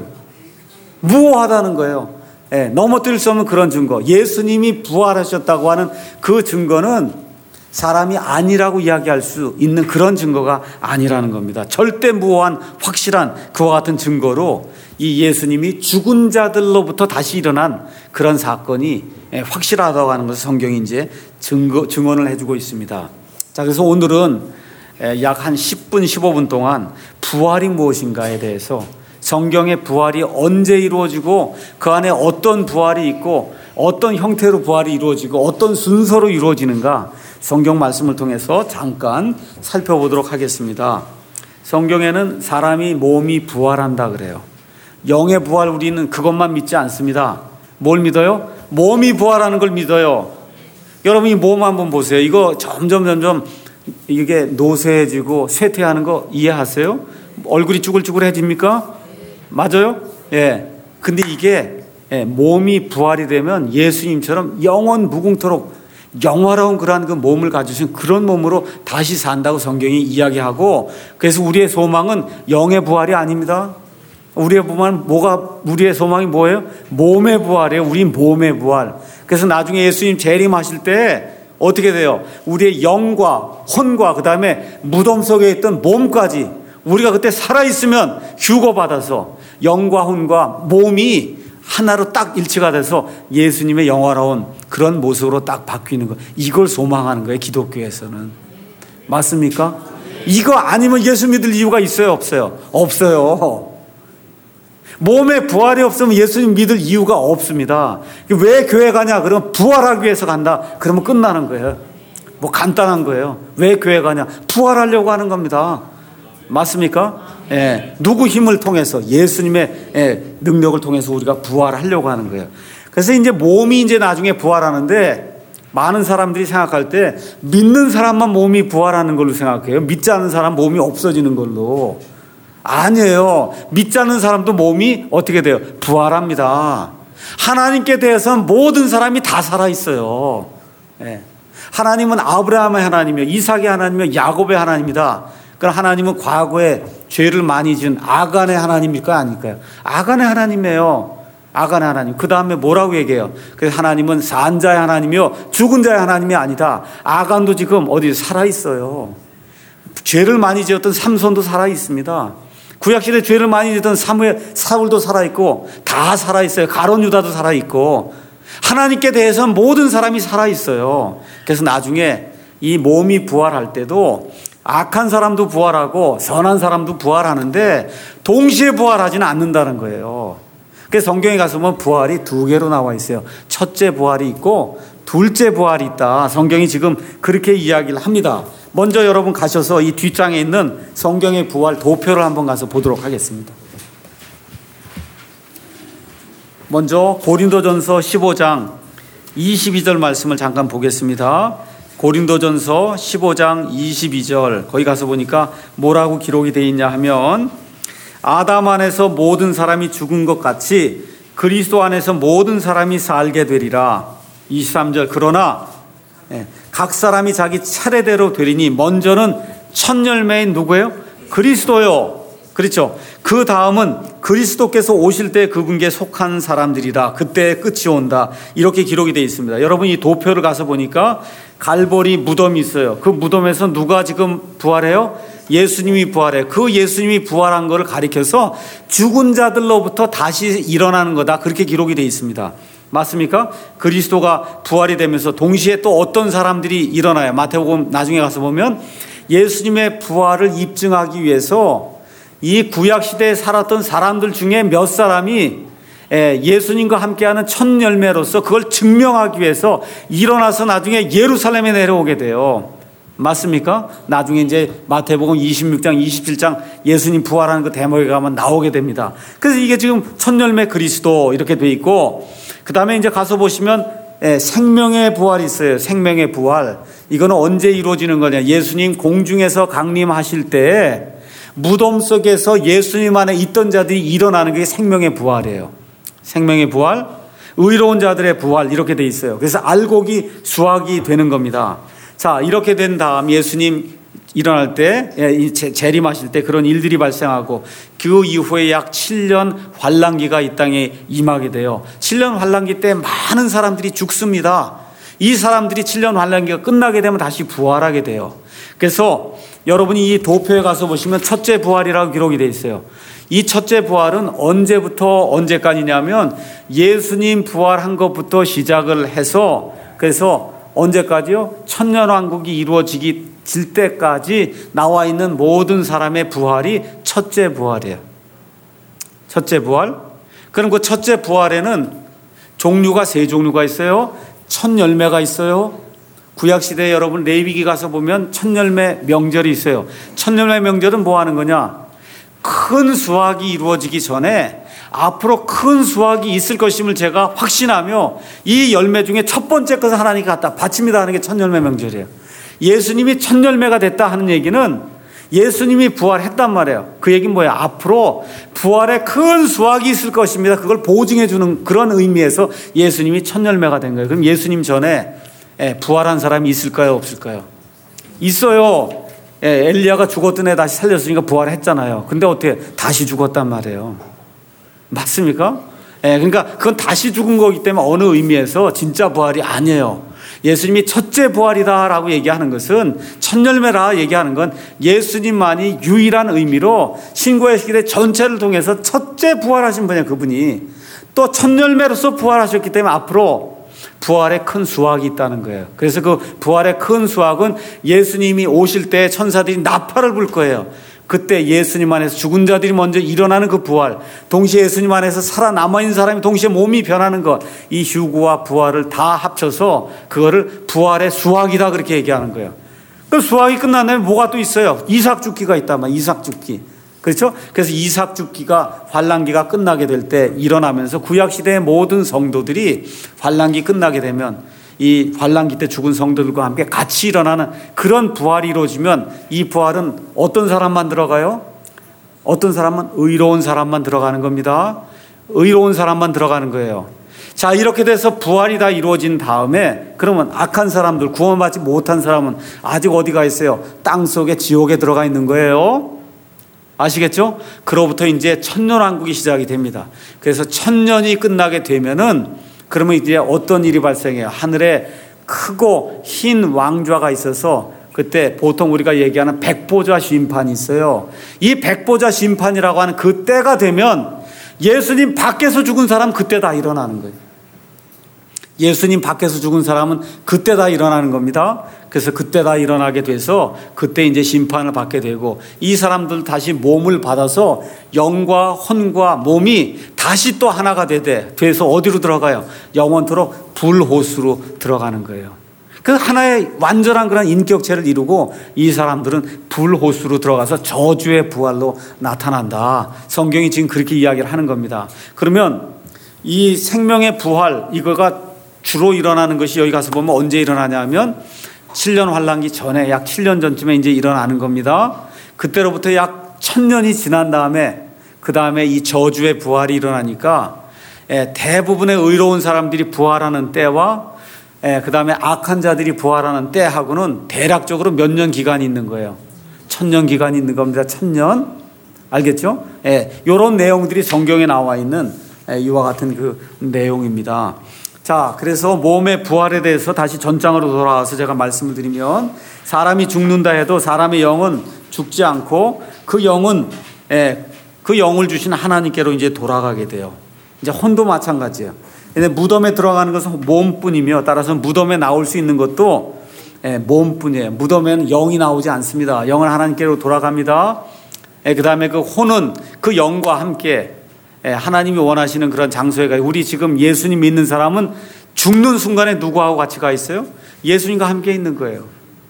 무효하다는 거예요. 예, 넘어뜨릴 수 없는 그런 증거. 예수님이 부활하셨다고 하는 그 증거는 사람이 아니라고 이야기할 수 있는 그런 증거가 아니라는 겁니다. 절대 무효한 확실한 그와 같은 증거로 이 예수님이 죽은 자들로부터 다시 일어난 그런 사건이 확실하다고 하는 것을 성경이 이제 증거, 증언을 해주고 있습니다. 자, 그래서 오늘은 약 한 십 분, 십오 분 동안 부활이 무엇인가에 대해서 성경의 부활이 언제 이루어지고 그 안에 어떤 부활이 있고 어떤 형태로 부활이 이루어지고 어떤 순서로 이루어지는가 성경 말씀을 통해서 잠깐 살펴보도록 하겠습니다. 성경에는 사람이 몸이 부활한다 그래요. 영의 부활 우리는 그것만 믿지 않습니다. 뭘 믿어요? 몸이 부활하는 걸 믿어요. 여러분 이 몸 한번 보세요. 이거 점점 점점 이게 노쇠해지고 쇠퇴하는 거 이해하세요? 얼굴이 쭈글쭈글해집니까? 맞아요? 예. 근데 이게 예, 몸이 부활이 되면 예수님처럼 영원 무궁토록 영화로운 그러한 그 몸을 가지신 그런 몸으로 다시 산다고 성경이 이야기하고, 그래서 우리의 소망은 영의 부활이 아닙니다. 우리의 부활은 뭐가, 우리의 소망이 뭐예요? 몸의 부활이에요. 우리 몸의 부활. 그래서 나중에 예수님 재림하실 때 어떻게 돼요? 우리의 영과 혼과 그 다음에 무덤 속에 있던 몸까지 우리가 그때 살아있으면 휴거받아서 영과 혼과 몸이 하나로 딱 일치가 돼서 예수님의 영화로운 그런 모습으로 딱 바뀌는 거. 이걸 소망하는 거예요, 기독교에서는. 맞습니까? 이거 아니면 예수 믿을 이유가 있어요, 없어요? 없어요. 몸에 부활이 없으면 예수님 믿을 이유가 없습니다. 왜 교회 가냐? 그러면 부활하기 위해서 간다. 그러면 끝나는 거예요. 뭐 간단한 거예요. 왜 교회 가냐? 부활하려고 하는 겁니다. 맞습니까? 예. 누구 힘을 통해서? 예수님의 예, 능력을 통해서 우리가 부활하려고 하는 거예요. 그래서 이제 몸이 이제 나중에 부활하는데, 많은 사람들이 생각할 때 믿는 사람만 몸이 부활하는 걸로 생각해요. 믿지 않는 사람 몸이 없어지는 걸로. 아니에요. 믿지 않는 사람도 몸이 어떻게 돼요? 부활합니다. 하나님께 대해서는 모든 사람이 다 살아있어요. 예. 하나님은 아브라함의 하나님이요, 이삭의 하나님이요, 야곱의 하나님이다. 그럼 하나님은 과거에 죄를 많이 지은 아간의 하나님일까요? 아닐까요? 아간의 하나님이에요. 아간의 하나님. 그 다음에 뭐라고 얘기해요? 그래서 하나님은 산 자의 하나님이요, 죽은 자의 하나님이 아니다. 아간도 지금 어디 살아있어요. 죄를 많이 지었던 삼손도 살아있습니다. 구약시대에 죄를 많이 지었던 사무엘, 사울도 살아있고 다 살아있어요. 가론 유다도 살아있고. 하나님께 대해서는 모든 사람이 살아있어요. 그래서 나중에 이 몸이 부활할 때도 악한 사람도 부활하고 선한 사람도 부활하는데 동시에 부활하지는 않는다는 거예요. 그래서 성경에 가서 보면 부활이 두 개로 나와 있어요. 첫째 부활이 있고 둘째 부활이 있다. 성경이 지금 그렇게 이야기를 합니다. 먼저 여러분 가셔서 이 뒷장에 있는 성경의 부활 도표를 한번 가서 보도록 하겠습니다. 먼저 고린도전서 십오 장 이십이 절 말씀을 잠깐 보겠습니다. 고린도전서 십오 장 이십이 절 거기 가서 보니까 뭐라고 기록이 되어 있냐 하면 아담 안에서 모든 사람이 죽은 것 같이 그리스도 안에서 모든 사람이 살게 되리라. 이십삼 절 그러나 각 사람이 자기 차례대로 되리니 먼저는 첫 열매인 누구예요? 그리스도요. 그렇죠. 그 다음은 그리스도께서 오실 때 그분께 속한 사람들이라. 그때 끝이 온다. 이렇게 기록이 되어 있습니다. 여러분 이 도표를 가서 보니까 갈보리 무덤이 있어요. 그 무덤에서 누가 지금 부활해요? 예수님이 부활해요. 그 예수님이 부활한 것을 가리켜서 죽은 자들로부터 다시 일어나는 거다. 그렇게 기록이 되어 있습니다. 맞습니까? 그리스도가 부활이 되면서 동시에 또 어떤 사람들이 일어나요. 마태복음 나중에 가서 보면 예수님의 부활을 입증하기 위해서 이 구약시대에 살았던 사람들 중에 몇 사람이 예수님과 함께하는 첫 열매로서 그걸 증명하기 위해서 일어나서 나중에 예루살렘에 내려오게 돼요. 맞습니까? 나중에 이제 마태복음 이십육 장, 이십칠 장 예수님 부활하는 그 대목에 가면 나오게 됩니다. 그래서 이게 지금 첫 열매 그리스도 이렇게 돼 있고, 그 다음에 이제 가서 보시면 생명의 부활이 있어요. 생명의 부활. 이거는 언제 이루어지는 거냐? 예수님 공중에서 강림하실 때 무덤 속에서 예수님 안에 있던 자들이 일어나는 게 생명의 부활이에요. 생명의 부활, 의로운 자들의 부활 이렇게 돼 있어요. 그래서 알곡이 수확이 되는 겁니다. 자, 이렇게 된 다음 예수님 일어날 때, 재림하실 때 그런 일들이 발생하고 그 이후에 약 칠 년 환란기가 이 땅에 임하게 돼요. 칠 년 환란기 때 많은 사람들이 죽습니다. 이 사람들이 칠 년 환란기가 끝나게 되면 다시 부활하게 돼요. 그래서 여러분이 이 도표에 가서 보시면 첫째 부활이라고 기록이 되어 있어요. 이 첫째 부활은 언제부터 언제까지냐면 예수님 부활한 것부터 시작을 해서 그래서 언제까지요? 천년왕국이 이루어지기 질 때까지 나와 있는 모든 사람의 부활이 첫째 부활이에요. 첫째 부활. 그럼 그 첫째 부활에는 종류가 세 종류가 있어요. 첫 열매가 있어요. 구약시대에 여러분 레위기 가서 보면 첫 열매 명절이 있어요. 첫 열매 명절은 뭐 하는 거냐? 큰 수확이 이루어지기 전에 앞으로 큰 수확이 있을 것임을 제가 확신하며 이 열매 중에 첫 번째 것을 하나님께 갖다 바칩니다 하는 게 첫 열매 명절이에요. 예수님이 첫 열매가 됐다 하는 얘기는 예수님이 부활했단 말이에요. 그 얘기는 뭐예요? 앞으로 부활에 큰 수확이 있을 것입니다. 그걸 보증해 주는 그런 의미에서 예수님이 첫 열매가 된 거예요. 그럼 예수님 전에 부활한 사람이 있을까요? 없을까요? 있어요. 엘리야가 죽었던 애 다시 살렸으니까 부활했잖아요. 근데 어떻게 다시 죽었단 말이에요. 맞습니까? 그러니까 그건 다시 죽은 거기 때문에 어느 의미에서 진짜 부활이 아니에요. 예수님이 첫째 부활이다라고 얘기하는 것은 첫 열매라 얘기하는 건 예수님만이 유일한 의미로 신구의 시대 전체를 통해서 첫째 부활하신 분이에요. 그분이 또 첫 열매로서 부활하셨기 때문에 앞으로 부활의 큰 수확이 있다는 거예요. 그래서 그 부활의 큰 수확은 예수님이 오실 때 천사들이 나팔을 불 거예요. 그때 예수님 안에서 죽은 자들이 먼저 일어나는 그 부활, 동시에 예수님 안에서 살아남아있는 사람이 동시에 몸이 변하는 것, 이 휴구와 부활을 다 합쳐서 그거를 부활의 수확이다 그렇게 얘기하는 거예요. 그 수확이 끝난 다음에 뭐가 또 있어요? 이삭 죽기가 있단 말이에요. 이삭 죽기. 그렇죠? 그래서 이삭 죽기가 환란기가 끝나게 될 때 일어나면서 구약시대의 모든 성도들이 환란기 끝나게 되면 이 환란기 때 죽은 성도들과 함께 같이 일어나는 그런 부활이 이루어지면 이 부활은 어떤 사람만 들어가요? 어떤 사람은? 의로운 사람만 들어가는 겁니다. 의로운 사람만 들어가는 거예요. 자, 이렇게 돼서 부활이 다 이루어진 다음에 그러면 악한 사람들, 구원받지 못한 사람은 아직 어디가 있어요? 땅 속에 지옥에 들어가 있는 거예요. 아시겠죠? 그로부터 이제 천년왕국이 시작이 됩니다. 그래서 천년이 끝나게 되면은 그러면 이제 어떤 일이 발생해요? 하늘에 크고 흰 왕좌가 있어서 그때 보통 우리가 얘기하는 백보자 심판이 있어요. 이 백보자 심판이라고 하는 그 때가 되면 예수님 밖에서 죽은 사람 그때 다 일어나는 거예요. 예수님 밖에서 죽은 사람은 그때 다 일어나는 겁니다. 그래서 그때 다 일어나게 돼서 그때 이제 심판을 받게 되고, 이 사람들 다시 몸을 받아서 영과 혼과 몸이 다시 또 하나가 되되 돼서 어디로 들어가요? 영원토록 불호수로 들어가는 거예요. 그 하나의 완전한 그런 인격체를 이루고 이 사람들은 불호수로 들어가서 저주의 부활로 나타난다. 성경이 지금 그렇게 이야기를 하는 겁니다. 그러면 이 생명의 부활, 이거가 주로 일어나는 것이 여기 가서 보면 언제 일어나냐면 칠 년 환란기 전에 약 칠 년 전쯤에 이제 일어나는 겁니다. 그때로부터 약 천년이 지난 다음에 그 다음에 이 저주의 부활이 일어나니까 대부분의 의로운 사람들이 부활하는 때와 그 다음에 악한 자들이 부활하는 때하고는 대략적으로 몇 년 기간이 있는 거예요. 천년 기간이 있는 겁니다. 천년. 알겠죠? 예, 이런 내용들이 성경에 나와 있는 이와 같은 그 내용입니다. 자, 그래서 몸의 부활에 대해서 다시 전장으로 돌아와서 제가 말씀을 드리면, 사람이 죽는다 해도 사람의 영은 죽지 않고 그 영은 예, 그 영을 주신 하나님께로 이제 돌아가게 돼요. 이제 혼도 마찬가지예요. 근데 무덤에 들어가는 것은 몸뿐이며, 따라서 무덤에 나올 수 있는 것도 예, 몸뿐이에요. 무덤에는 영이 나오지 않습니다. 영은 하나님께로 돌아갑니다. 예, 그 다음에 그 혼은 그 영과 함께 예, 하나님이 원하시는 그런 장소에 가요. 우리 지금 예수님 믿는 사람은 죽는 순간에 누구하고 같이 가 있어요? 예수님과 함께 있는 거예요.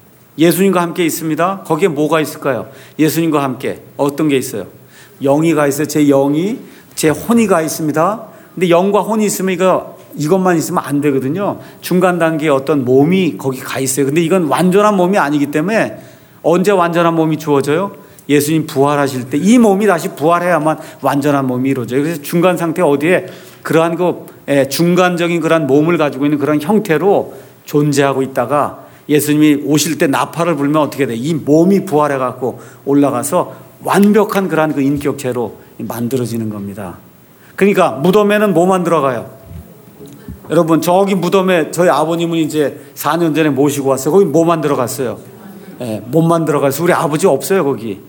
예수님과 함께 있습니다. 거기에 뭐가 있을까요? 예수님과 함께 어떤 게 있어요? 영이 가 있어요. 제 영이, 제 혼이 가 있습니다. 근데 영과 혼이 있으면 이거, 이것만 있으면 안 되거든요. 중간 단계에 어떤 몸이 거기 가 있어요. 근데 이건 완전한 몸이 아니기 때문에 언제 완전한 몸이 주어져요? 예수님 부활하실 때 이 몸이 다시 부활해야만 완전한 몸이 이루어져요. 그래서 중간 상태 어디에 그러한 그 중간적인 그러한 몸을 가지고 있는 그런 형태로 존재하고 있다가 예수님이 오실 때 나팔을 불면 어떻게 돼? 이 몸이 부활해 갖고 올라가서 완벽한 그러한 그 인격체로 만들어지는 겁니다. 그러니까 무덤에는 뭐만 들어가요? 여러분, 저기 무덤에 저희 아버님은 이제 사 년 전에 모시고 왔어요. 거기 뭐만 들어갔어요? 예, 몸만 들어갔어요. 우리 아버지 없어요, 거기.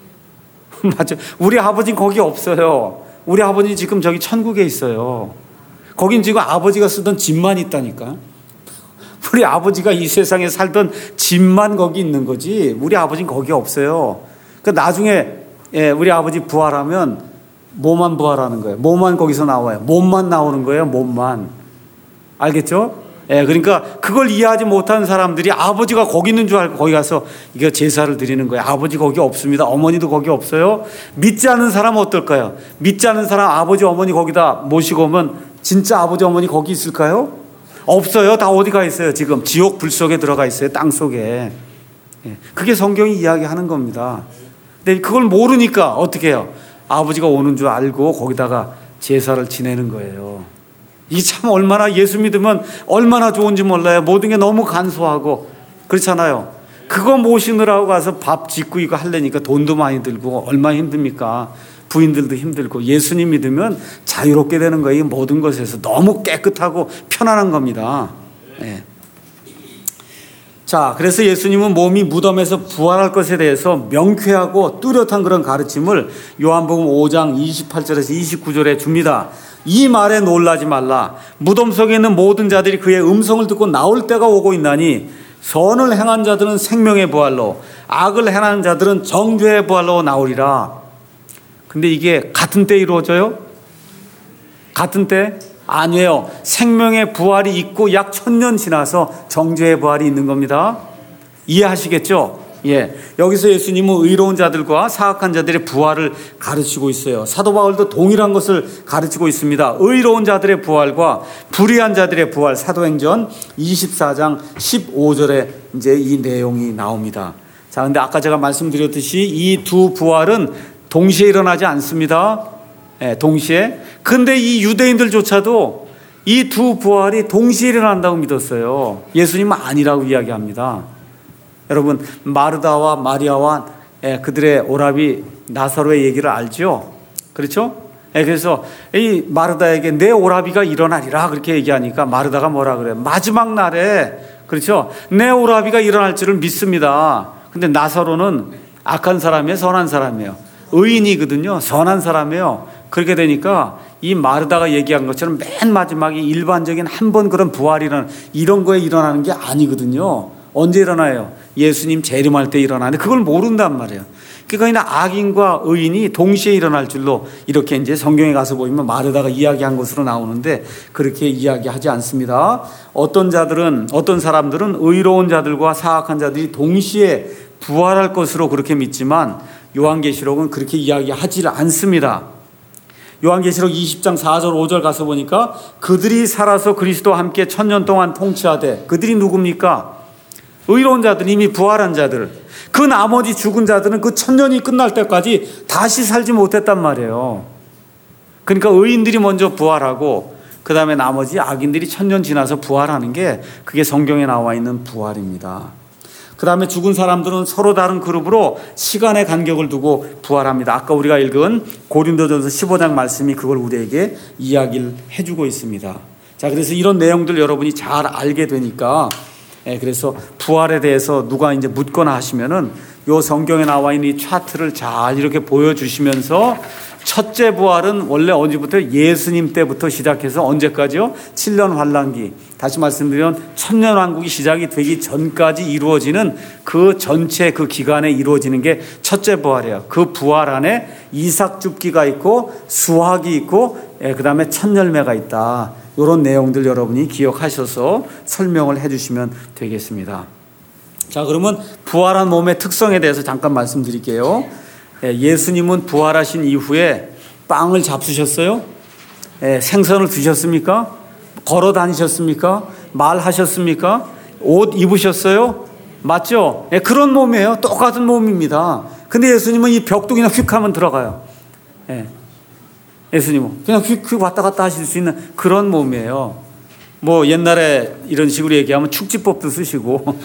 맞죠? 우리 아버지는 거기 없어요. 우리 아버지 지금 저기 천국에 있어요. 거긴 지금 아버지가 쓰던 집만 있다니까. 우리 아버지가 이 세상에 살던 집만 거기 있는 거지. 우리 아버지는 거기 없어요. 그 나중에 예, 우리 아버지 부활하면 뭐만 부활하는 거예요? 뭐만 거기서 나와요? 몸만 나오는 거예요, 몸만. 알겠죠? 예, 그러니까 그걸 이해하지 못하는 사람들이 아버지가 거기 있는 줄 알고 거기 가서 이거 제사를 드리는 거예요. 아버지 거기 없습니다. 어머니도 거기 없어요. 믿지 않는 사람은 어떨까요? 믿지 않는 사람 아버지 어머니 거기다 모시고 오면 진짜 아버지 어머니 거기 있을까요? 없어요. 다 어디 가 있어요? 지금 지옥 불 속에 들어가 있어요. 땅 속에. 예, 그게 성경이 이야기하는 겁니다. 근데 그걸 모르니까 어떻게 해요? 아버지가 오는 줄 알고 거기다가 제사를 지내는 거예요. 이 참 얼마나 예수 믿으면 얼마나 좋은지 몰라요. 모든 게 너무 간소하고 그렇잖아요. 그거 모시느라고 가서 밥 짓고 이거 하려니까 돈도 많이 들고 얼마나 힘듭니까? 부인들도 힘들고. 예수님 믿으면 자유롭게 되는 거예요. 모든 것에서 너무 깨끗하고 편안한 겁니다. 네. 자, 그래서 예수님은 몸이 무덤에서 부활할 것에 대해서 명쾌하고 뚜렷한 그런 가르침을 요한복음 오 장 이십팔 절에서 이십구 절에 줍니다. 이 말에 놀라지 말라. 무덤 속에 있는 모든 자들이 그의 음성을 듣고 나올 때가 오고 있나니 선을 행한 자들은 생명의 부활로, 악을 행한 자들은 정죄의 부활로 나오리라. 근데 이게 같은 때 이루어져요? 같은 때? 아니에요. 생명의 부활이 있고 약 천년 지나서 정죄의 부활이 있는 겁니다. 이해하시겠죠? 예. 여기서 예수님은 의로운 자들과 사악한 자들의 부활을 가르치고 있어요. 사도 바울도 동일한 것을 가르치고 있습니다. 의로운 자들의 부활과 불의한 자들의 부활, 사도행전 이십사 장 십오 절에 이제 이 내용이 나옵니다. 자, 근데 아까 제가 말씀드렸듯이 이 두 부활은 동시에 일어나지 않습니다. 예, 동시에. 근데 이 유대인들조차도 이 두 부활이 동시에 일어난다고 믿었어요. 예수님은 아니라고 이야기합니다. 여러분, 마르다와 마리아와 그들의 오라비 나사로의 얘기를 알죠? 그렇죠? 그래서 이 마르다에게 내 오라비가 일어나리라 그렇게 얘기하니까 마르다가 뭐라 그래요? 마지막 날에, 그렇죠? 내 오라비가 일어날 줄을 믿습니다. 근데 나사로는 악한 사람이에요? 선한 사람이에요? 의인이거든요. 선한 사람이에요. 그렇게 되니까 이 마르다가 얘기한 것처럼 맨 마지막에 일반적인 한 번 그런 부활이라는 이런 거에 일어나는 게 아니거든요. 언제 일어나요? 예수님 재림할 때 일어나는데 그걸 모른단 말이에요. 그러니까 악인과 의인이 동시에 일어날 줄로 이렇게 이제 성경에 가서 보면 마르다가 이야기한 것으로 나오는데 그렇게 이야기하지 않습니다. 어떤 자들은, 어떤 사람들은 의로운 자들과 사악한 자들이 동시에 부활할 것으로 그렇게 믿지만 요한계시록은 그렇게 이야기하지 않습니다. 요한계시록 이십 장 사 절 오 절 가서 보니까 그들이 살아서 그리스도와 함께 천년 동안 통치하되, 그들이 누굽니까? 의로운 자들, 이미 부활한 자들. 그 나머지 죽은 자들은 그 천년이 끝날 때까지 다시 살지 못했단 말이에요. 그러니까 의인들이 먼저 부활하고 그 다음에 나머지 악인들이 천년 지나서 부활하는 게 그게 성경에 나와 있는 부활입니다. 그 다음에 죽은 사람들은 서로 다른 그룹으로 시간의 간격을 두고 부활합니다. 아까 우리가 읽은 고린도전서 십오 장 말씀이 그걸 우리에게 이야기를 해주고 있습니다. 자, 그래서 이런 내용들 여러분이 잘 알게 되니까, 예, 그래서 부활에 대해서 누가 이제 묻거나 하시면은 요 성경에 나와 있는 이 차트를 잘 이렇게 보여주시면서 첫째 부활은 원래 언제부터? 예수님 때부터 시작해서 언제까지요? 칠 년 환란기. 다시 말씀드리면 천년 왕국이 시작이 되기 전까지 이루어지는 그 전체 그 기간에 이루어지는 게 첫째 부활이에요. 그 부활 안에 이삭 줍기가 있고 수확이 있고, 예, 그 다음에 첫 열매가 있다. 이런 내용들 여러분이 기억하셔서 설명을 해주시면 되겠습니다. 자, 그러면 부활한 몸의 특성에 대해서 잠깐 말씀드릴게요. 예수님은 부활하신 이후에 빵을 잡수셨어요? 생선을 드셨습니까? 걸어 다니셨습니까? 말하셨습니까? 옷 입으셨어요? 맞죠? 그런 몸이에요. 똑같은 몸입니다. 근데 예수님은 이 벽도 그냥 휙 하면 들어가요. 예수님은 그냥 휙 휙 왔다 갔다 하실 수 있는 그런 몸이에요. 뭐 옛날에 이런 식으로 얘기하면 축지법도 쓰시고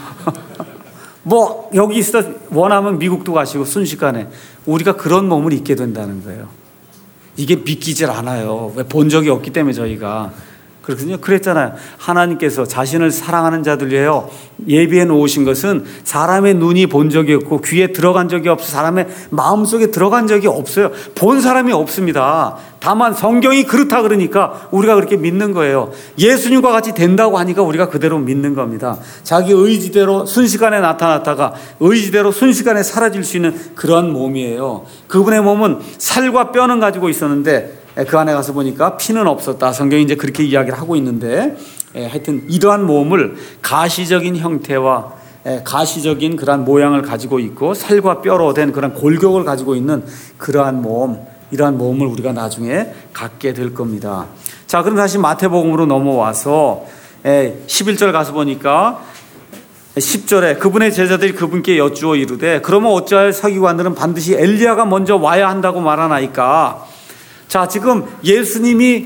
뭐 여기 있어 원하면 미국도 가시고 순식간에 우리가 그런 몸을 입게 된다는 거예요. 이게 믿기질 않아요. 왜? 본 적이 없기 때문에 저희가. 그렇거든요. 그랬잖아요. 하나님께서 자신을 사랑하는 자들 위하여 예비해 놓으신 것은 사람의 눈이 본 적이 없고 귀에 들어간 적이 없어, 사람의 마음속에 들어간 적이 없어요. 본 사람이 없습니다. 다만 성경이 그렇다 그러니까 우리가 그렇게 믿는 거예요. 예수님과 같이 된다고 하니까 우리가 그대로 믿는 겁니다. 자기 의지대로 순식간에 나타났다가 의지대로 순식간에 사라질 수 있는 그런 몸이에요. 그분의 몸은 살과 뼈는 가지고 있었는데 그 안에 가서 보니까 피는 없었다. 성경이 이제 그렇게 이야기를 하고 있는데, 예, 하여튼 이러한 몸을 가시적인 형태와 예, 가시적인 그러한 모양을 가지고 있고 살과 뼈로 된 그런 골격을 가지고 있는 그러한 몸, 이러한 몸을 우리가 나중에 갖게 될 겁니다. 자, 그럼 다시 마태복음으로 넘어와서 예, 십일 절 가서 보니까 십 절에 그분의 제자들이 그분께 여쭈어 이르되 그러면 어찌하여 서기관들은 반드시 엘리야가 먼저 와야 한다고 말하나이까. 자, 지금 예수님이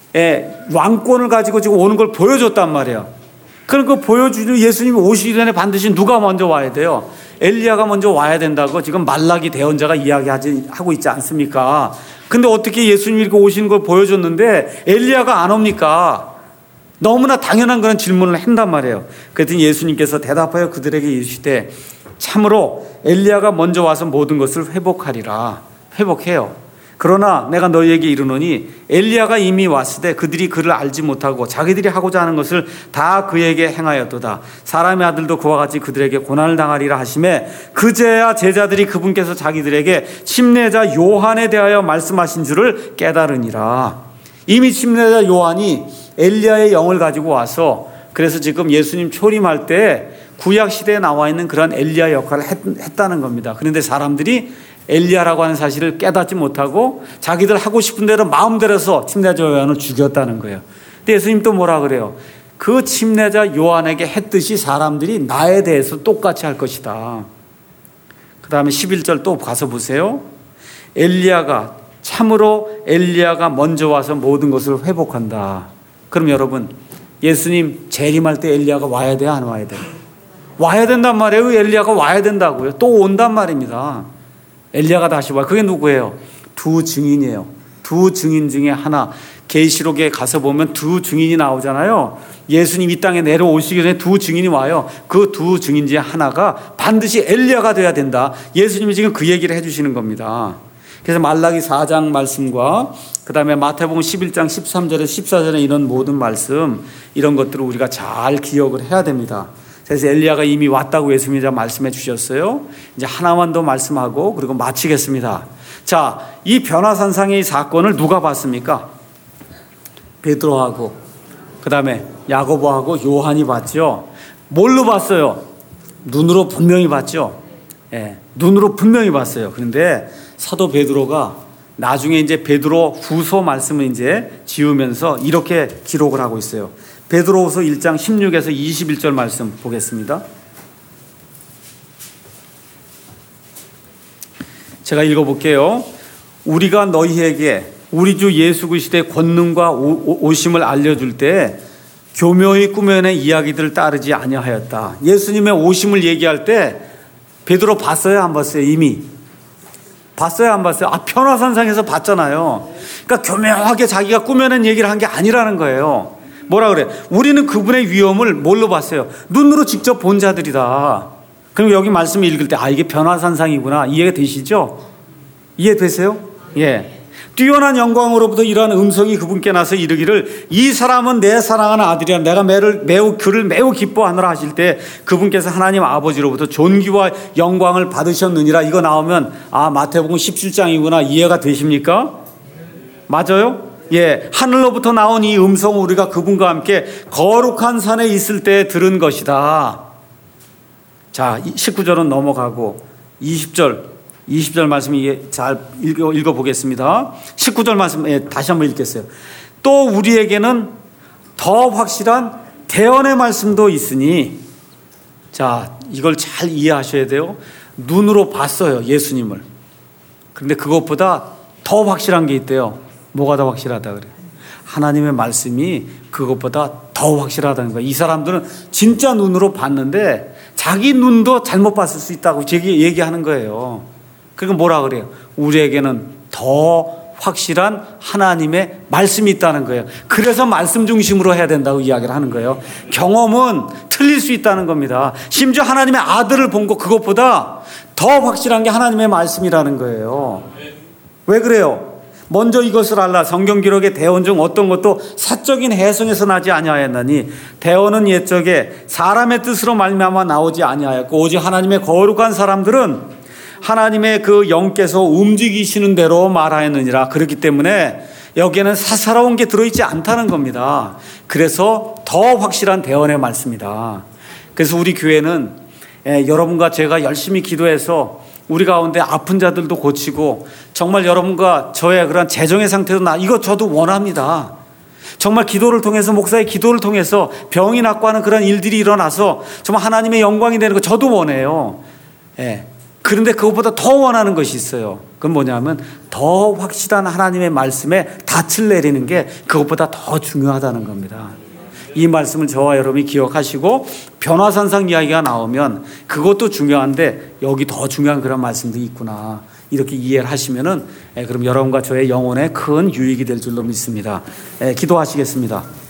왕권을 가지고 지금 오는 걸 보여줬단 말이에요. 그럼 그 보여주는 예수님이 오시기 전에 반드시 누가 먼저 와야 돼요? 엘리야가 먼저 와야 된다고 지금 말라기 대언자가 이야기하지 하고 있지 않습니까? 근데 어떻게 예수님이 이렇게 오시는 걸 보여줬는데 엘리야가 안 옵니까? 너무나 당연한 그런 질문을 한단 말이에요. 그랬더니 예수님께서 대답하여 그들에게 이르시되 참으로 엘리야가 먼저 와서 모든 것을 회복하리라. 회복해요. 그러나 내가 너희에게 이르노니 엘리야가 이미 왔으되 그들이 그를 알지 못하고 자기들이 하고자 하는 것을 다 그에게 행하였도다. 사람의 아들도 그와 같이 그들에게 고난을 당하리라 하시매 그제야 제자들이 그분께서 자기들에게 침례자 요한에 대하여 말씀하신 줄을 깨달으니라. 이미 침례자 요한이 엘리야의 영을 가지고 와서, 그래서 지금 예수님 초림할 때 구약 시대에 나와 있는 그런 엘리야 역할을 했, 했다는 겁니다. 그런데 사람들이 엘리야라고 하는 사실을 깨닫지 못하고 자기들 하고 싶은 대로 마음대로서 침례자 요한을 죽였다는 거예요. 근데 예수님 또 뭐라 그래요? 그 침례자 요한에게 했듯이 사람들이 나에 대해서 똑같이 할 것이다. 그 다음에 십일 절 또 가서 보세요. 엘리야가 참으로 엘리야가 먼저 와서 모든 것을 회복한다. 그럼 여러분, 예수님 재림할 때 엘리야가 와야 돼요, 안 와야 돼요? 와야 된단 말이에요. 엘리야가 와야 된다고요. 또 온단 말입니다. 엘리야가 다시 와요. 그게 누구예요? 두 증인이에요. 두 증인 중에 하나. 계시록에 가서 보면 두 증인이 나오잖아요. 예수님 이 땅에 내려오시기 전에 두 증인이 와요. 그 두 증인 중에 하나가 반드시 엘리야가 돼야 된다. 예수님이 지금 그 얘기를 해주시는 겁니다. 그래서 말라기 사 장 말씀과 그 다음에 마태복음 십일 장 십삼 절에 십사 절에 이런 모든 말씀, 이런 것들을 우리가 잘 기억을 해야 됩니다. 그래서 엘리야가 이미 왔다고 예수님이 말씀해 주셨어요. 이제 하나만 더 말씀하고 그리고 마치겠습니다. 자, 이 변화산상의 사건을 누가 봤습니까? 베드로하고 그 다음에 야고보하고 요한이 봤죠. 뭘로 봤어요? 눈으로 분명히 봤죠. 예, 눈으로 분명히 봤어요. 그런데 사도 베드로가 나중에 이제 베드로 후서 말씀을 이제 지으면서 이렇게 기록을 하고 있어요. 베드로후서 일 장 십육에서 이십일 절 말씀 보겠습니다. 제가 읽어볼게요. 우리가 너희에게 우리 주 예수 그리스도의 권능과 오심을 알려줄 때 교묘히 꾸며낸 이야기들을 따르지 아니하였다. 예수님의 오심을 얘기할 때 베드로 봤어요, 안 봤어요? 이미 봤어요, 안 봤어요? 아, 변화산상에서 봤잖아요. 그러니까 교묘하게 자기가 꾸며낸 얘기를 한 게 아니라는 거예요. 뭐라 그래? 우리는 그분의 위엄을 뭘로 봤어요? 눈으로 직접 본 자들이다. 그럼 여기 말씀을 읽을 때 아, 이게 변화산상이구나, 이해가 되시죠? 이해되세요? 예. 뛰어난 영광으로부터 이러한 음성이 그분께 나서 이르기를 이 사람은 내 사랑하는 아들이라, 내가 매를, 매우 그를 매우 기뻐하노라 하실 때 그분께서 하나님 아버지로부터 존귀와 영광을 받으셨느니라. 이거 나오면 아, 마태복음 십칠 장이구나, 이해가 되십니까? 맞아요? 예, 하늘로부터 나온 이 음성을 우리가 그분과 함께 거룩한 산에 있을 때 들은 것이다. 자, 십구 절은 넘어가고 이십 절 이십 절 말씀 잘 읽어, 읽어보겠습니다. 십구 절 말씀 예, 다시 한번 읽겠어요. 또 우리에게는 더 확실한 대언의 말씀도 있으니, 자, 이걸 잘 이해하셔야 돼요. 눈으로 봤어요, 예수님을. 그런데 그것보다 더 확실한 게 있대요. 뭐가 더 확실하다 그래요? 하나님의 말씀이 그것보다 더 확실하다는 거예요. 이 사람들은 진짜 눈으로 봤는데 자기 눈도 잘못 봤을 수 있다고 제기 얘기하는 거예요. 그러니까 뭐라 그래요? 우리에게는 더 확실한 하나님의 말씀이 있다는 거예요. 그래서 말씀 중심으로 해야 된다고 이야기를 하는 거예요. 경험은 틀릴 수 있다는 겁니다. 심지어 하나님의 아들을 본 것, 그것보다 더 확실한 게 하나님의 말씀이라는 거예요. 왜 그래요? 먼저 이것을 알라. 성경 기록의 대언 중 어떤 것도 사적인 해석에서 나지 아니하였나니 대언은 옛적에 사람의 뜻으로 말미암아 나오지 아니하였고 오직 하나님의 거룩한 사람들은 하나님의 그 영께서 움직이시는 대로 말하였느니라. 그렇기 때문에 여기에는 사사로운 게 들어있지 않다는 겁니다. 그래서 더 확실한 대언의 말씀이다. 그래서 우리 교회는 예, 여러분과 제가 열심히 기도해서 우리 가운데 아픈 자들도 고치고 정말 여러분과 저의 그런 재정의 상태도 나, 이거 저도 원합니다. 정말 기도를 통해서, 목사의 기도를 통해서 병이 낫고 하는 그런 일들이 일어나서 정말 하나님의 영광이 되는 거 저도 원해요. 예. 그런데 그것보다 더 원하는 것이 있어요. 그건 뭐냐면 더 확실한 하나님의 말씀에 닻을 내리는 게 그것보다 더 중요하다는 겁니다. 이 말씀을 저와 여러분이 기억하시고 변화산상 이야기가 나오면 그것도 중요한데 여기 더 중요한 그런 말씀도 있구나, 이렇게 이해를 하시면은 예, 그럼 여러분과 저의 영혼에 큰 유익이 될 줄로 믿습니다. 예, 기도하시겠습니다.